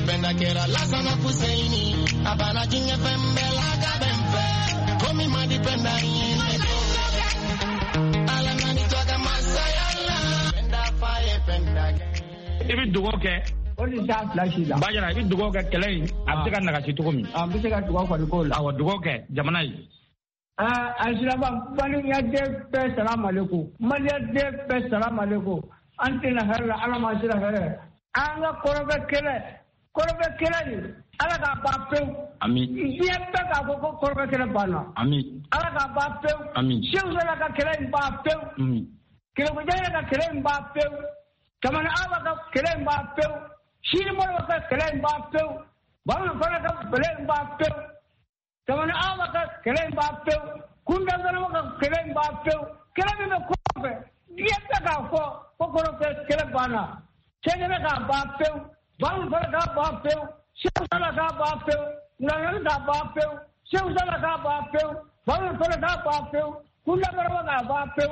ningependa kera lazana kusaini abana jinge pembe laga bembe komi madipenda yine ala nani toka masayala penda faye penda ibi dugo ke o ni ta flashi la bajara ibi dugo ke kele abtika naga chituko mi ah bisika dugo ko ko la dugo ke jamana yi ah asiraba bani ya de pe salam alaikum mali ya de pe salam alaikum antina harla ala ma sira hare anga korobe kele korobe kele ni ala ka ba pe ami ye pe ka ko korobe kele bana ami ala ka ba pe ami shew ala ka kele ba pe ami kele ko jere ka kele ba pe kamana aba ka kele ba pe shiri mo ka kele ba pe ba no ka kele ba pe kamana aba ka kele ba pe kunda ngana ka kele ba pe kele me ko pe ye pe ka ko ko korobe kele bana chene ka ba pe bang sala ka ba pe shew sala ka ba pe ngana ka ba pe shew sala ka ba pe bang sala ka ba pe kunda ngana ka ba pe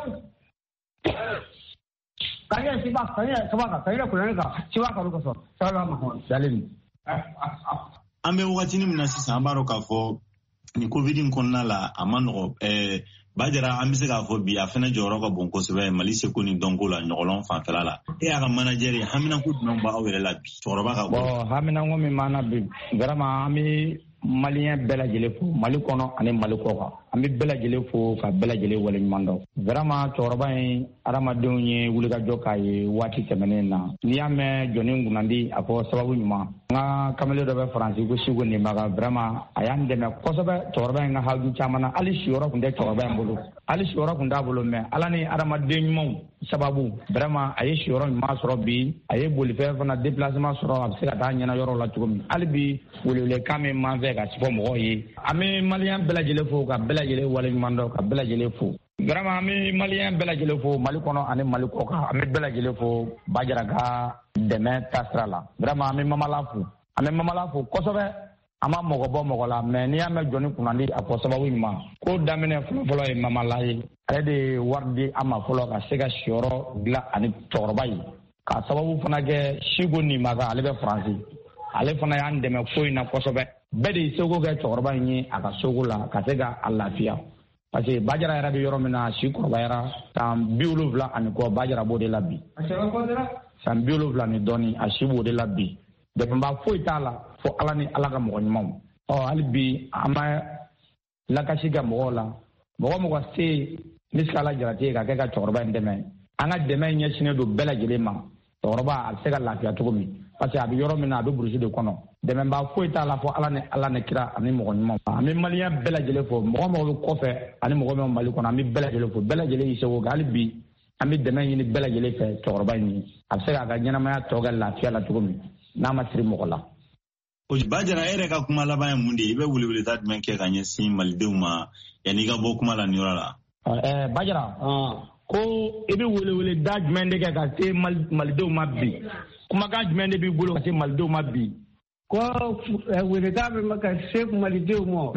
kaya siba kaya siba ka kaya ko ne ka siba ka ru ko so sala ma ho salim ambe wakati ni mna sisa ambaro ka fo ni covid nkonna la amano eh bajara ambise ka fo bi afena joro ko bon ko sebe mali se ko ni donko la nyolon fa fela la e aga manager hamina ko non ba awere la bi toroba ka bo hamina ngo mi mana bi vraiment ami malien bela jele fo mali kono ani mali ko ka ami bela jele fo ka bela jele wala nyando vraiment toroba en arama donye wuliga joka ye wati temene na ni ame joni ngunandi afo sababu nyuma nga kamele do be france ko sigo ni maga vraiment ayande me kosobe toroba nga hawju chamana ali shioro kunde toroba mbulu ali shioro kunda bulu me alani arama denyum sababu vraiment aye shioro ma soro bi aye boli fe fana déplacement soro absika ta nyana yoro la tugum ali bi wulule kame ma ve ga sipo mo yi ami malien bela jele fo ka bela jele wala nyando ka bela jele fo vraiment ami malien bela jele fo mali kono ani mali ko ka ami bela jele fo bajara ga deme tasra la vraiment ami mamala fu ami mamala fu kosobe ama mogo bo mogo la mais ni ame joni kunandi afo sababu ma ko damene folo folo e mamala yi ade wardi ama folo ka sega shoro gla ani torbai ka sababu fana ge shigo ni maga ale be france ale fana ya ndeme ko ina kosobe bedi sogo ge torbai ni aka sogo la ka sega alafia parce que bajara era be yoro mena shiko bayara tam biulu vla ani ko bajara bode labbi sam biulu vla ni doni ashibo de labbi de mba fo itala fo alani alaga mo nyom o albi ama la kashiga mo la mo mo wase miskala jarate ka ka torba ndeme anga deme nya shine do bela jelema torba al sega la fiya to mi parce que abi yoro mena do bruji de kono de mba fo itala fo alani alani kira ani mo nyom ami malien bela jele fo mo mo ko fe ani mo mo mali kono ami bela jele fo bela jele isewo galbi ami deme ni bela jele fe torba ni al sega ga nyana ma to gal la fiya la to mi na masiri mogola o bajara ere ka kuma la bayan munde ibe wuli wuli tat men ke ganye si maldew ma yani ga bo kuma la niora la eh bajara ko ibe wuli wuli daj men de ka te maldew ma bi kuma ga men de bi gulo ka te maldew ma bi ko wuli da be maka se maldew mo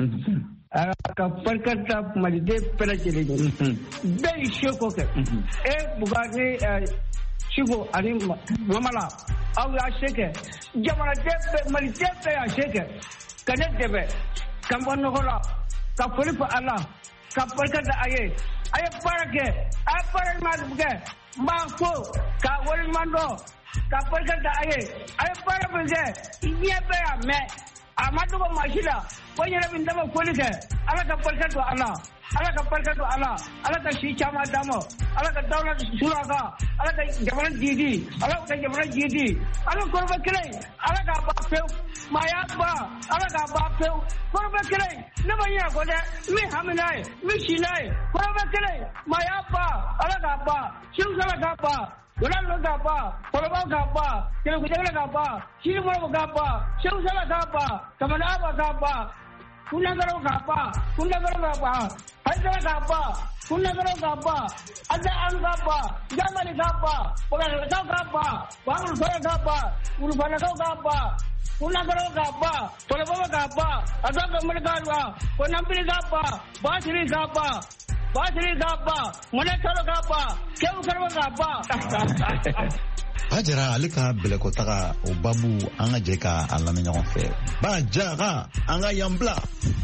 ka farkata maldew pela jeli be sheko ke e bugani shigo ani mamala aw ya sheke jamana tepe mali tepe ya sheke kane tepe kambono hola ka folifa ala ka farkata aye aye parake ay paral madbuke ma ko ka wori mando ka farkata aye aye parabuke iye be ya me amadu ko mashila ko nyere bin dama folike ala ka farkata ala ala ka farkata ala ala ka shi chama damo ala ka dawla suraka ala ka jamana didi ala ka jamana didi ala ko ba kire ala ka ba pe maya ba ala ka ba pe ko ba kire ne ba ya ko de mi haminai mi shinai ko ba kire maya ba ala ka ba shin sala ka ba wala lo ka ba ko ba ka ba kire ko jala ka ba shi mo ka ba shin sala ka ba kamana ba ka ba kunagaro ka ba kunagaro ka ba haidara ka ba kunagaro ka ba ada an ka ba jamani ka ba wala ka ka ba bangul sore ka ba ulbana ka ka ba kunagaro ka ba tole baba ka ba ada ka mun ka ba ko nampiri ka ba basiri ka ba basiri ka ba mone toro ka ba keu karwa ka ba Bajara ale ka bɛlɛko taga o babu an ka jɛ ka a lamɛn ɲɔgɔn fɛ. Bajara an ka yan bila.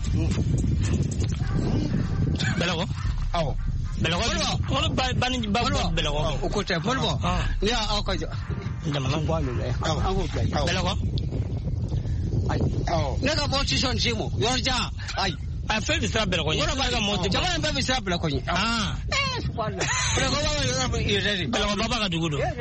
Bɛlɛko? Awɔ. Bɛlɛko wala ba ba ni ba bɛlɛko. O ko tɛ fɔlɔ. Ni y'a aw ka jamana bɔ ale la. An k'o bila. Bɛlɛko? Ayi. Awɔ. Ne ka bɔ sisɔn si mo yɔrɔ jan ayi. A fɛn bɛ sira bɛlɛko ye. Jamana bɛɛ bɛ sira bɛlɛko ye. Ah. Bɛlɛko baba yɔrɔ bɛ yɛrɛ de. Bɛlɛko baba ka dugu don.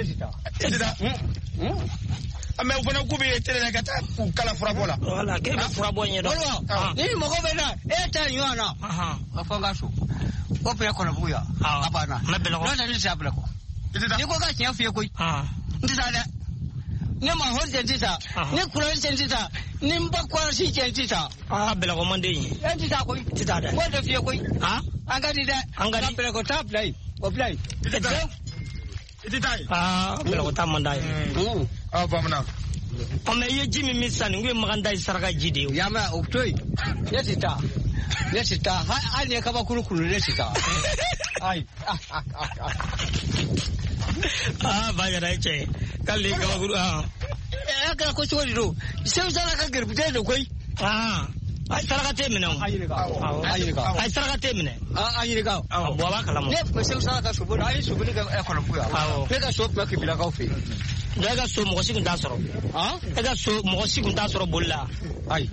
Mais o fana k'u bɛ télé la ka taa k'u kala furabɔ la. Voilà k'e bɛ furabɔ ɲɛdɔn. Ni mɔgɔ bɛ na e ta ɲɔgɔn na. A fɔ n ka so. Ko bɛɛ kɔnɔbugu yan. A banna. Mɛ bɛlɛko. N'o tɛ ne tɛ se a bɛlɛko. N'i ko ka tiɲɛ f'i ye koyi. N tɛ taa dɛ. Ne ma hɔri cɛ n tɛ taa. Ne kuranɛ cɛ n tɛ taa. Ni n ba kɔrɔsi cɛ n tɛ taa. Aa bɛlɛko man di ye. E tɛ taa koyi. Tɛ taa dɛ. N b'o de f'i ye koyi. An ka di dɛ. An ka di. Bɛlɛko t'a bila yen. O bila yen. I tɛ taa. I tɛ taa yen. Aa bɛlɛko t'a man d'a ye. Aw bamanan. Ɔ mɛ i ye ji min min sisan nin ko ye Maganda ye saraka ji de ye. Y'a mɛn o to yen. Ne tɛ taa. Ne tɛ taa hali ni ye kabakuru kuru ne tɛ taa. Ayi. Aa Bajara ye cɛ ye k'ale ye kabakuru aa. E kɛra ko cogo di don sɛbɛn saraka gɛrɛbutɛ de koyi. Aa a ye saraka t'e minɛ o. A yirika a yirika. A ye saraka t'e minɛ. A yirika. Awɔ bɔn a b'a kalama. Ne tun bɛ sɛbɛn saraka sobo la a ye soboli kɛ kɔnɔbugu yan. Awɔ. Ne ka so tun bɛ Kibilakaw fɛ yen. E ka so mɔgɔ si tun t'a sɔrɔ. E ka so mɔgɔ si tun t'a sɔrɔ boli la. Ayi.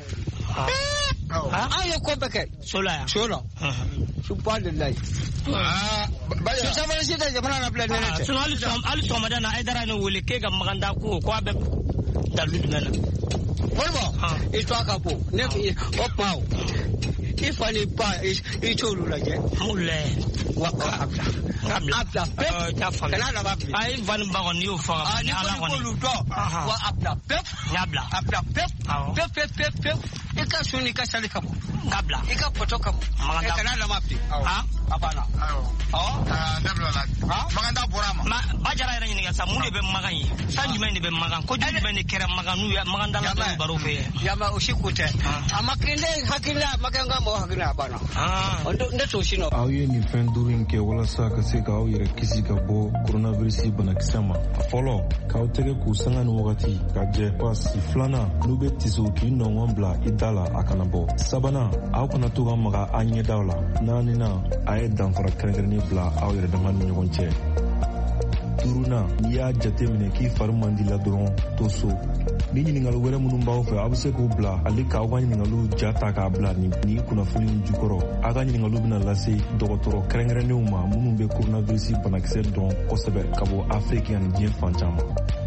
An ye ko bɛɛ kɛ so la yan. So la. Subahanallahi. So sabanan si tɛ jamana na bilen ne tɛ. Sinon hali sɔgɔmada na Ayidara ne wele k'e ka Maganda ko ko a bɛ dalu jumɛn na. Fɔlɔ i to a ka bon ne o kuma o i fa ni ba i t'olu lajɛ. M'u lajɛ. Wa a bila. A bila. A bila pewu. Jaa faamuya. Kana laban bilen. A ye fa ni ba kɔni n'i y'o faga. Ni ala kɔni. Ni k'olu dɔn. Wa a bila pewu. N y'a bila. A bila pewu. Awɔ. Pewu pewu pewu pewu. I ka so n'i ka sali ka bɔ. K'a bila. I ka pɔtɔ ka bɔ. Maganda. Kana laban bilen. Han a banna. Awɔ. Awɔ. Aa dabila la. Maganda bɔra a ma. Bajara yɛrɛ ɲininka sa mun de bɛ Magan ye. San jumɛn de bɛ Magan ko jumɛn de kɛra Magan n'u ye Maganda la dɔw baro fɛ yen. Yama o si ko tɛ. A ma kɛ ne hakili la Magan ka mɔgɔ hakili la a banna. Ne t'o si nɔ. Aw ye nin fɛn duuru in kɛ walasa ka se k'aw yɛrɛ kisi ka bɔ coronavirus banakisɛ ma. A fɔlɔ k'aw tɛgɛ k'u sanga ni wagati ka jɛ pasi. Filanan n'u bɛ tiso k'i nɔngɔn bila i da la a kana bɔ. Sabanan aw kana to ka maga a ɲɛdaw la. Naaninan a ye danfara kɛrɛnkɛrɛnnen bila aw yɛrɛ dama ni ɲɔgɔn cɛ. Duurunan n'i y'a jate minɛ k'i fari man di la dɔrɔn to so. Ni ɲininkali wɛrɛ minnu b'aw fɛ aw bɛ se k'u bila ale k'aw ka ɲininkaliw ja ta k'a bila nin kunnafoni jukɔrɔ. Aw ka ɲininkaliw bɛna lase dɔgɔtɔrɔ kɛrɛnkɛrɛnnenw ma minnu bɛ coronavirus banakisɛ dɔn kosɛbɛ ka bɔ Afiriki ani diɲɛ fan caman.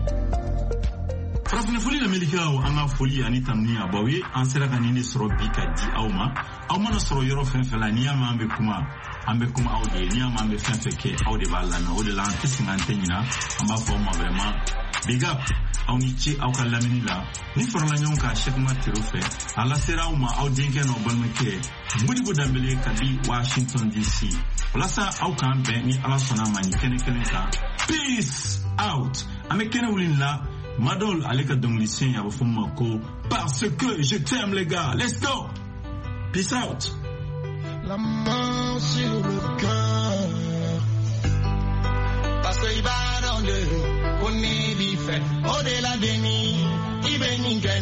Farafinfoli lamɛnnikɛlaw an ka foli ani tanuni a b'aw ye an sera ka nin de sɔrɔ bi ka di aw ma. Aw mana sɔrɔ yɔrɔ fɛn fɛn la n'i y'a mɛn an bɛ kuma an bɛ kuma aw de ye n'i y'a mɛn an bɛ fɛn fɛn kɛ aw de b'a lamɛn o de la an tɛ sɛgɛn an tɛ ɲina an b'a fɔ aw ma vraiment big up aw ni ce aw ka lamɛnni la ni farala ɲɔgɔn kan Sɛkuma Tero fɛ a lasera aw ma aw denkɛ n'aw balimakɛ Modibo Dembele ka di Washington D C walasa aw k'an bɛn ni Ala sɔnna a ma nin kɛnɛ kelen kan peace out an bɛ kɛnɛ wuli la Madol ale ka dɔnkili a bɛ fɔ ma ko parce que je t'aime les gars let's go peace out. La main sur le cœur parce qu'il va dans le on est différent au-delà de nous il va nous